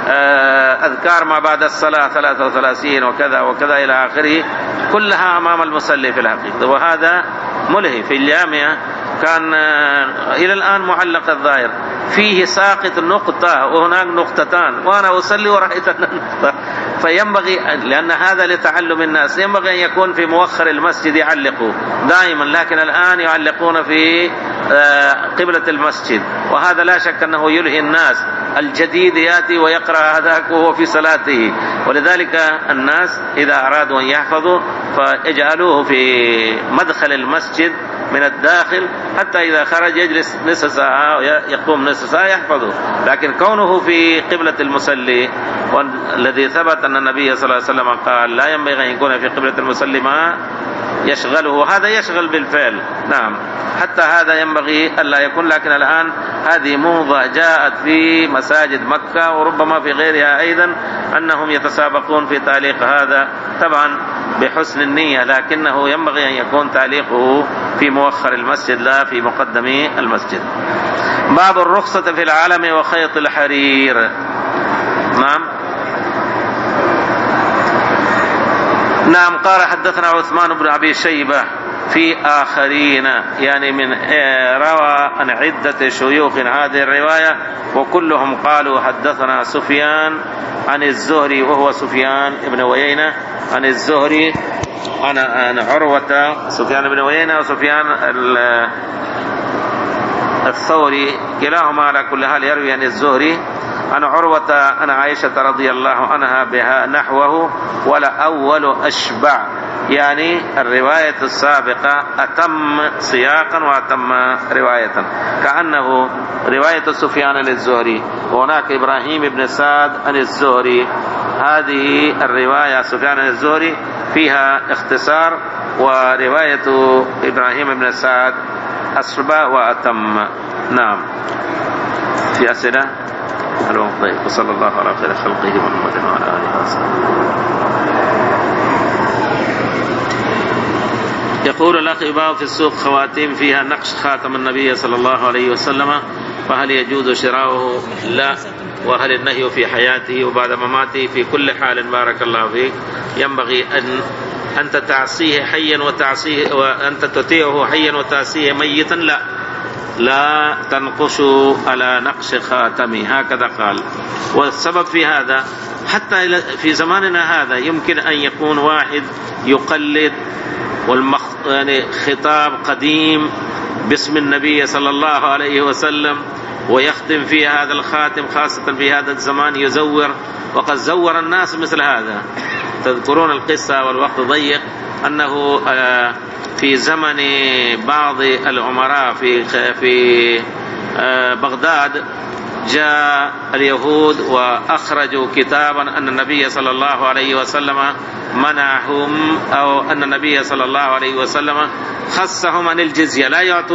أذكار ما بعد الصلاة 33 وكذا وكذا إلى آخره، كلها أمام المصلي في الحقيقة. وهذا ملهي. في الجامعة كان إلى الآن معلق الظاهر فيه ساقط نقطة وهناك نقطتان، وأنا أصلي ورأيت النقطة. فينبغي، لأن هذا لتعلم الناس، ينبغي أن يكون في مؤخر المسجد يعلقوا دائما، لكن الآن يعلقون في قبلة المسجد، وهذا لا شك أنه يلهي الناس. الجديد يأتي ويقرأ هذاك وهو في صلاته. ولذلك الناس إذا أرادوا أن يحفظوا فيجعلوه في مدخل المسجد من الداخل، حتى إذا خرج يجلس نصف ساعة يقوم نصف ساعة يحفظه. لكن كونه في قبلة المصلي، والذي ثبت أن النبي صلى الله عليه وسلم قال لا ينبغي أن يكون في قبلة المصلي ما يشغله، هذا يشغل بالفعل. نعم، حتى هذا ينبغي ألا يكون. لكن الآن هذه موضة جاءت في مساجد مكة وربما في غيرها أيضا، أنهم يتسابقون في تعليق هذا، طبعا بحسن النية، لكنه ينبغي أن يكون تعليقه في مؤخر المسجد لا في مقدم المسجد. باب الرخصة في العلم وخيط الحرير. نعم. قال حدثنا عثمان بن أبي شيبة في آخرين، يعني من روى عن عدة شيوخ هذه الرواية، وكلهم قالوا حدثنا سفيان عن الزهري، وهو سفيان بن عيينة عن الزهري عن عروة، سفيان بن عيينة وسفيان الثوري كلاهما على كل حال يروي عن الزهري عن عروة عن عائشة رضي الله عنها بها نحوه، ولا أول أشبع، يعني الرواية السابقة أتم سياقا وأتم رواية، كأنه رواية سفيان للزهري وهناك إبراهيم بن سعد عن الزهري. هذه الرواية سفيان الزهري فيها اختصار، ورواية إبراهيم بن سعد أشبع وأتم. نعم. في أسئلة؟ طيب، وصلى الله على خير خلقه محمد وعلى آله وصحبه. يقول الأخ: يباع في السوق خواتيم فيها نقش خاتم النبي صلى الله عليه وسلم، فهل يجوز شراؤه؟ لا. وهل النهي في حياته وبعد مماته؟ في كل حال بارك الله فيك ينبغي أن أنت تعصيه حيا وتعصيه، وأنت تطيعه حيا وتعصيه ميتا. لا تنقشوا على نقش خاتمه، هكذا قال. والسبب في هذا حتى في زماننا هذا يمكن أن يكون واحد يقلد يعني خطاب قديم باسم النبي صلى الله عليه وسلم ويختم في هذا الخاتم، خاصة في هذا الزمان يزور، وقد زور الناس مثل هذا. تذكرون القصة والوقت ضيق، أنه في زمن بعض الأمراء في بغداد جاء اليهود وأخرجوا كتابا أن النبي صلى الله عليه وسلم منعهم، أو أن النبي صلى الله عليه وسلم خصهم عن الجزية،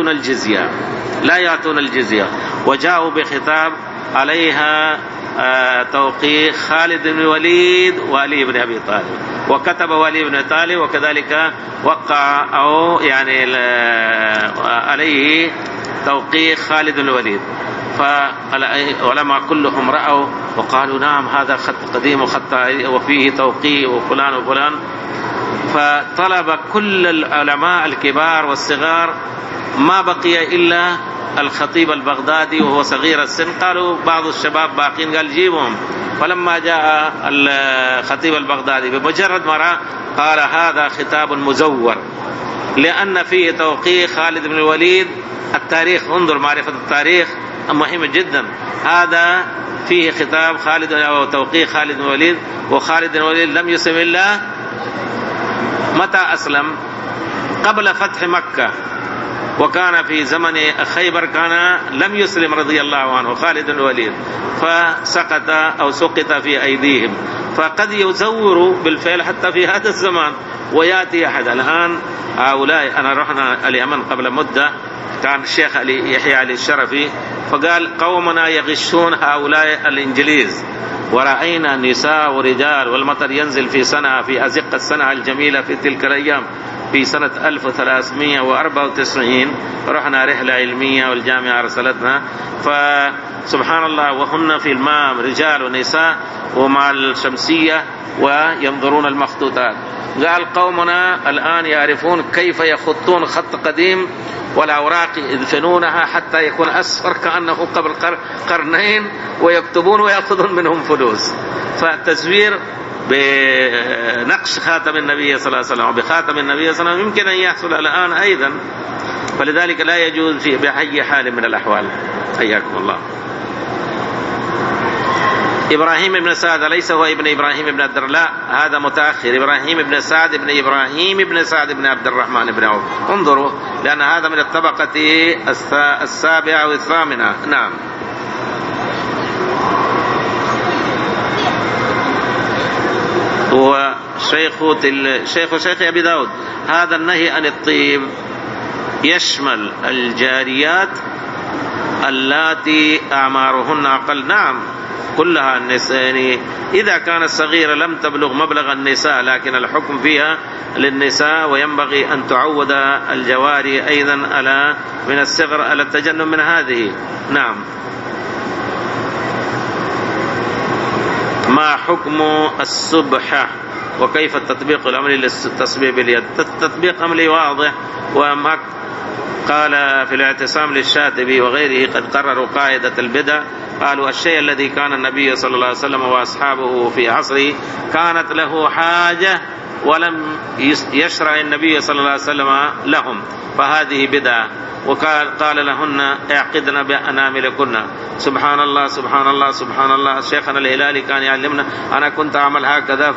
لا يعطون الجزية، وجاءوا بخطاب عليها توقيع خالد بن الوليد وعلي بن أبي طالب، وكتب علي بن طالب، وكذلك وقع أو يعني عليه توقيع خالد بن الوليد. فالعلماء كلهم رأوا وقالوا نعم هذا خط قديم وفيه توقيع وفلان وفلان. فطلب كل العلماء الكبار والصغار، ما بقي إلا الخطيب البغدادي وهو صغير السن. قالوا بعض الشباب باقين، قال جيبهم. فلما جاء الخطيب البغدادي بمجرد ما رأى قال هذا خطاب مزور، لأن فيه توقيع خالد بن الوليد. التاريخ، انظر، معرفة التاريخ مهم جدا. هذا فيه خطاب خالد أو توقيع خالد بن الوليد، وخالد بن الوليد لم يسلم إلا متى أسلم؟ قبل فتح مكة، وكان في زمن خيبر كان لم يسلم رضي الله عنه خالد بن الوليد، فسقط أو سقط في أيديهم. فقد يزور بالفعل حتى في هذا الزمان، ويأتي أحد الآن هؤلاء. أنا رحنا اليمن قبل مدة، كان الشيخ يحيى علي الشرفي، فقال قومنا يغشون هؤلاء الإنجليز، ورأينا نساء ورجال والمطر ينزل في سنة، في أزقة السنة الجميلة في تلك الأيام، في سنة 1394 رحنا رحلة علمية والجامعة أرسلتنا، فسبحان الله وهن في الماء رجال ونساء ومع الشمسية وينظرون المخطوطات. قال قومنا الآن يعرفون كيف يخطون خط قديم والأوراق يدفنونها حتى يكون أصفر كأنه قبل قرنين، ويكتبون ويأخذون منهم فلوس. فالتزوير بنقش خاتم النبي صلى الله عليه وسلم وبخاتم النبي صلى الله عليه وسلم يمكن أن يحصل الآن أيضا، فلذلك لا يجوز في بأي حال من الأحوال. حياكم الله. إبراهيم بن سعد ليس هو ابن إبراهيم بن عبد الله، هذا متأخر. إبراهيم بن سعد بن إبراهيم بن سعد بن عبد الرحمن بن عوف. انظروا لأن هذا من الطبقة السابعة أو الثامنة. نعم. شيخ أبي داود هذا النهي عن الطيب يشمل الجاريات اللاتي أعمارهن أقل. نعم كلها النساء، يعني إذا كانت صغيرة لم تبلغ مبلغ النساء، لكن الحكم فيها للنساء، وينبغي أن تعود الجواري أيضا على من الصغر على التجنب من هذه. نعم. ما حكم السبحة وكيف التطبيق العملي للتصبيح باليد؟ التطبيق عملي واضح، وما قال في الاعتصام للشاطبي وغيره قد قرروا قاعدة البدع. قالوا الشيء الذي كان النبي صلى الله عليه وسلم وأصحابه في عصره كانت له حاجة ولم يشرع النبي صلى الله عليه وسلم لهم، فهذه بدعة. وقال لهن اعقدن بأناملكن. سبحان الله سبحان الله سبحان الله. شيخنا الهلالي كان يعلمنا، أنا كنت أعمل هكذا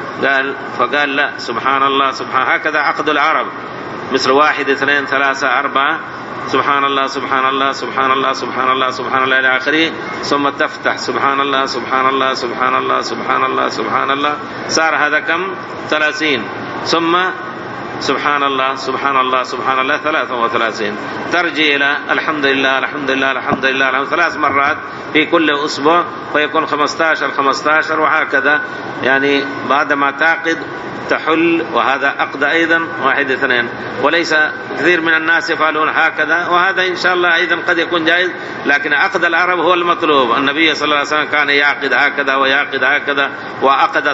فقال لا سبحان الله سبحان، هكذا عقد العرب، مثل 1 2 3 4 سبحان الله سبحان الله سبحان الله سبحان الله سبحان الله إلى آخره، ثم تفتح سبحان الله سبحان الله سبحان الله سبحان الله سبحان الله، صار هذا كم؟ 30. ثم سبحان الله سبحان الله سبحان الله 33. ترجع إلى الحمد لله الحمد لله الحمد لله 3 مرات في كل أسبوع، فيكون 15 15 وهكذا. يعني بعدما تعقد تحل، وهذا عقد أيضا 1 2. وليس كثير من الناس يفعلون هكذا، وهذا إن شاء الله أيضا قد يكون جائز، لكن عقد العرب هو المطلوب. النبي صلى الله عليه وسلم كان يعقد هكذا ويعقد هكذا، وعقد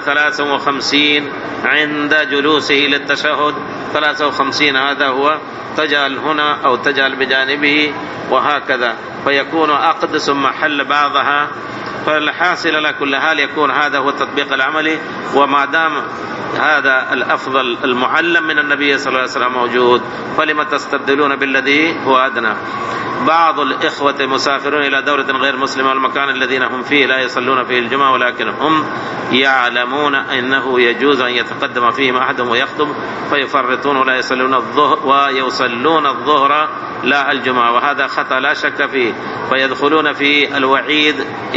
53 عند جلوسه للتشهد 53. هذا هو تجعل هنا أو تجعل بجانبه وهكذا، فيكون عقد ثم حل بعضها. فالحاصل على كل حال يكون هذا هو التطبيق العملي. وما دام هذا الأفضل المعلم من النبي صلى الله عليه وسلم موجود، فلما تستبدلون بالذي هو أدنى. بعض الإخوة مسافرون إلى دولة غير مسلمة والمكان الذين هم فيه لا يصلون فيه الجمعة، ولكن هم يعلمون أنه يجوز أن يتقدم فيهم أحدهم ويخطب، فيفرطون ولا يصلون الظهر ويصلون الظهر لا الجمعة، وهذا خطأ لا شك فيه، فيدخلون في الوعيد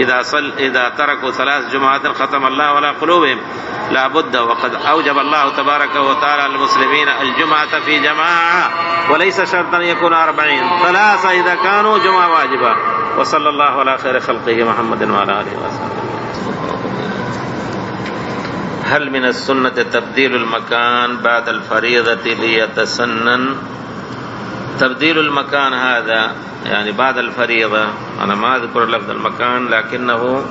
إذا تركوا 3 جمعات ختم الله على قلوبهم. لا بد، وقد أوجب الله تبارك وتعالى للمسلمين الجمعة في جماعة، وليس شرطا يكون 40، 3 إذا كانوا جمعة واجبة. وصلى الله على خير خلقه محمد وعلى آله وصحبه. هل من السنة تبديل المكان بعد الفريضة ليتسنن؟ تبديل المكان هذا يعني بعد الفريضة، أنا ما أذكر لفظ المكان، لكنه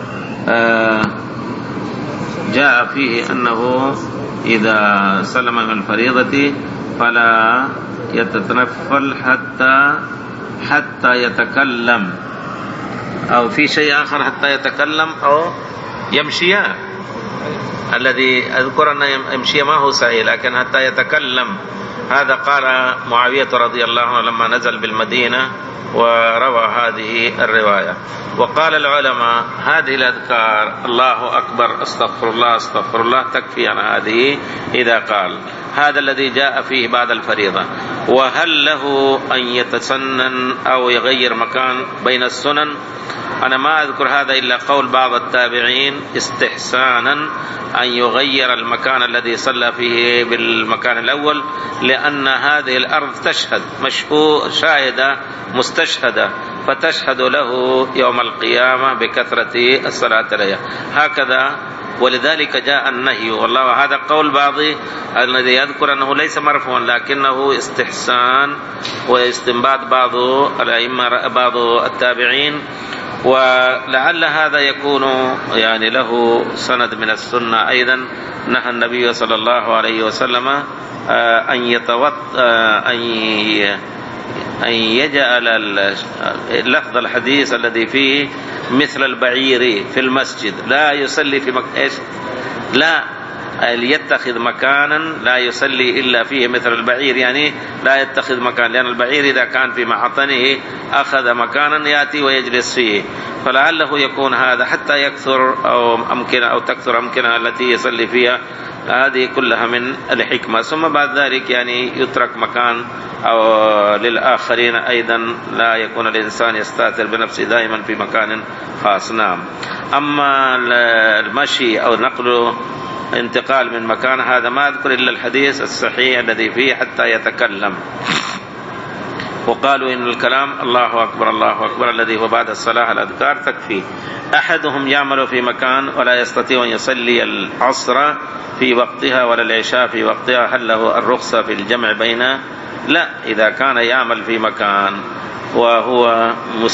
جاء فيه أنه إذا سلم من الفريضة فلا يتنفل حتى يتكلم، أو في شيء آخر حتى يتكلم أو يمشيان. الذي أذكر أن يمشي ما هو صحيح، لكن حتى يتكلم. هذا قال معاوية رضي الله عنه لما نزل بالمدينة وروى هذه الرواية. وقال العلماء هذه الأذكار الله أكبر استغفر الله استغفر الله تكفي عن هذه إذا قال. هذا الذي جاء فيه بعد الفريضة. وهل له أن يتسنن أو يغير مكان بين السنن؟ أنا ما أذكر هذا إلا قول بعض التابعين استحسانا أن يغير المكان الذي صلى فيه بالمكان الأول، لأن هذه الأرض تشهد شاهدة مستشهدة، فتشهد له يوم القيامة بكثرة الصلاة عليه. هكذا ولذلك جاء النهي. والله هذا قول بعض الذي يذكر أنه ليس مرفوعا لكنه استحسان واستنباط بعض الأئمة بعض التابعين، ولعل هذا يكون يعني له سند من السنة أيضا. نهى النبي صلى الله عليه وسلم أن يجعل لفظ الحديث الذي فيه مثل البعير في المسجد لا يصلي في لا يتخذ مكانا لا يصلي إلا فيه مثل البعير، يعني لا يتخذ مكان، لأن البعير إذا كان في معطنه أخذ مكانا يأتي ويجلس فيه، فلعله يكون هذا حتى يكثر أو تكثر أمكنة التي يصلي فيها. هذه كلها من الحكمة. ثم بعد ذلك يعني يترك مكان أو للآخرين أيضا، لا يكون الإنسان يستأثر بنفسه دائما في مكان خاص. نعم. أما المشي أو نقل انتقال من مكان هذا ما أذكر إلا الحديث الصحيح الذي فيه حتى يتكلم. وقالوا إن الكلام الله أكبر الله أكبر الذي هو بعد الصلاة الأذكار تكفي. أحدهم يعمل في مكان ولا يستطيع أن يصلي العصر في وقتها ولا العشاء في وقتها، هل له الرخصة في الجمع بينها؟ لا، إذا كان يعمل في مكان وهو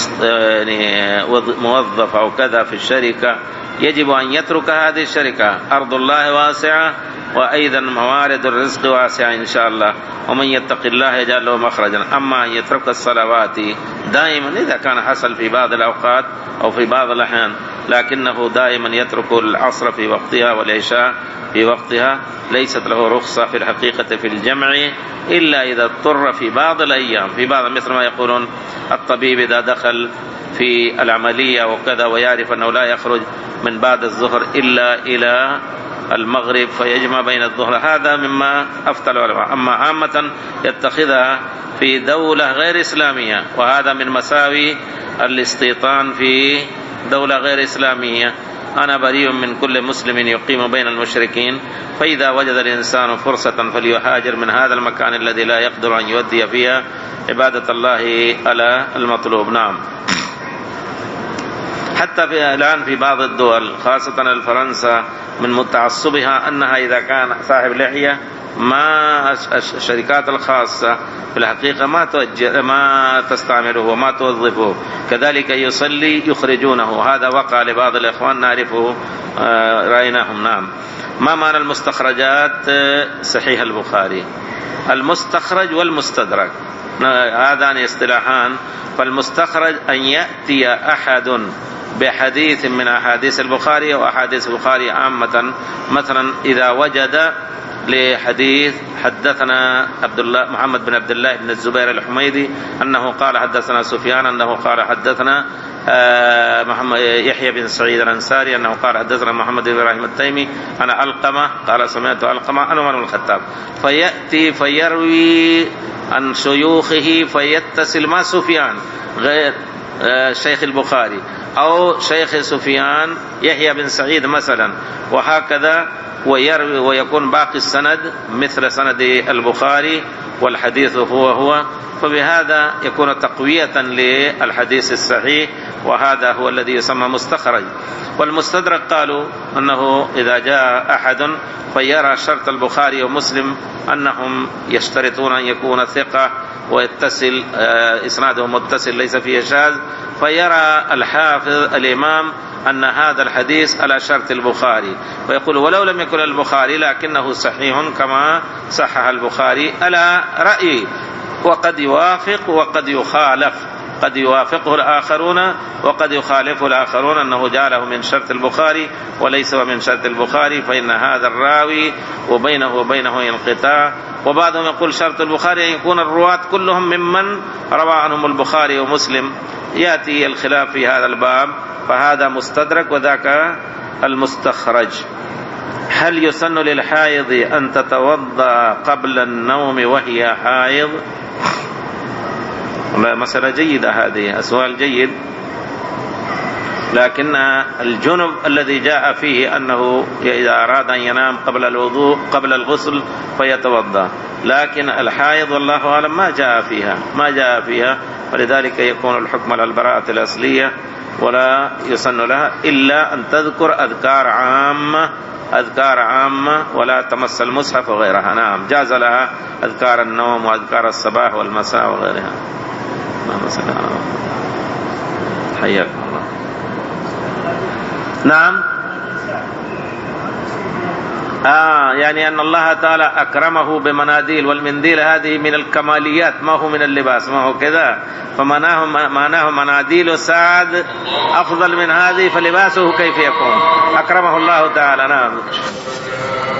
موظف أو كذا في الشركة يجب أن يترك هذه الشركة. أرض الله واسعة وأيضا موارد الرزق واسعة إن شاء الله، ومن يتق الله يجعل له مخرجا. أما أن يترك الصلوات دائما إذا كان حصل في بعض الأوقات أو في بعض الأحيان، لكنه دائما يترك العصر في وقتها والعشاء في وقتها، ليست له رخصة في الحقيقة في الجمع إلا إذا اضطر في بعض الأيام، في بعض مثل ما يقولون الطبيب إذا دخل في العملية وكذا ويعرف أنه لا يخرج من بعد الظهر إلا إلى المغرب فيجمع بين الظهر، هذا مما أفتى العلماء. أما عامة يتخذها في دولة غير إسلامية، وهذا من مساوي الاستيطان في دولة غير إسلامية. أنا بريء من كل مسلم يقيم بين المشركين، فإذا وجد الإنسان فرصة فليهاجر من هذا المكان الذي لا يقدر أن يؤدي فيها عبادة الله على المطلوب. نعم. حتى الآن في بعض الدول خاصة فرنسا من متعصبها أنها إذا كان صاحب لحية ما الشركات الخاصة في الحقيقة ما تستعمله وما توظفه، كذلك يصلي يخرجونه. هذا وقع لبعض الإخوان نعرفه رأيناهم. نعم. ما معنى المستخرجات؟ صحيح البخاري. المستخرج والمستدرك هذان اصطلاحان. فالمستخرج أن يأتي أحد بحديث من أحاديث البخاري وأحاديث البخاري عامة، مثلا إذا وجد لحديث حدثنا محمد بن عبد الله بن الزبير الحميدي أنه قال حدثنا سفيان أنه قال حدثنا محمد يحيى بن سعيد الأنصاري أنه قال حدثنا محمد بن إبراهيم التيمي أنا علقمة قال سمعت علقمة أنا عمر بن الخطاب، فيأتي فيروي عن شيوخه فيتصل ما سفيان غير شيخ البخاري أو شيخ سفيان يحيى بن سعيد مثلا، وهكذا ويروي ويكون باقي السند مثل سند البخاري والحديث هو، فبهذا يكون تقوية للحديث الصحيح، وهذا هو الذي يسمى مستخرج. والمستدرك قالوا أنه إذا جاء أحد فيرى شرط البخاري ومسلم أنهم يشترطون أن يكون ثقة ويتصل إسناده متصل ليس فيه شاذ، فيرى الحافظ الإمام أن هذا الحديث على شرط البخاري، ويقول ولو لم يكن البخاري لكنه صحيح كما صحح البخاري على رأي، وقد يوافق وقد يخالف، قد يوافقه الآخرون وقد يخالفه الآخرون أنه جعله من شرط البخاري وليس من شرط البخاري، فإن هذا الراوي وبينه انقطاع. وبعضهم يقول شرط البخاري أن يكون الرواة كلهم ممن روى عنهم البخاري ومسلم، يأتي الخلاف في هذا الباب، فهذا مستدرك وذاك المستخرج. هل يسن للحائض أن تتوضأ قبل النوم وهي حائض؟ مسألة جيدة، هذه سؤال جيد، لكن الجنب الذي جاء فيه أنه إذا أراد أن ينام قبل الوضوء قبل الغسل فيتوضأ، لكن الحائض والله أعلم ما جاء فيها، ولذلك يكون الحكم على البراءة الأصلية वला युसन्नु लहा इल्ला अन तज़कुर अज़कार आम्मा वला तमस्सल मुसहफ वगैरहा। नाम जाज़ लहा अज़कार अन्नौम व अज़कार अस्सबाह वल मसा वगैरहा। नाम यानी अन अल्लाह ताला अकरमहु बिमनादिल वल मंदिल हादिही मिनल कमालियात मा हु मिनल लिबास मा हु कज़ा फमनाहु मनादिल साद अफज़ल मिन हादिही फलिबासुहु कैफ़ यकून अकरमहु अल्लाह ताला। नाम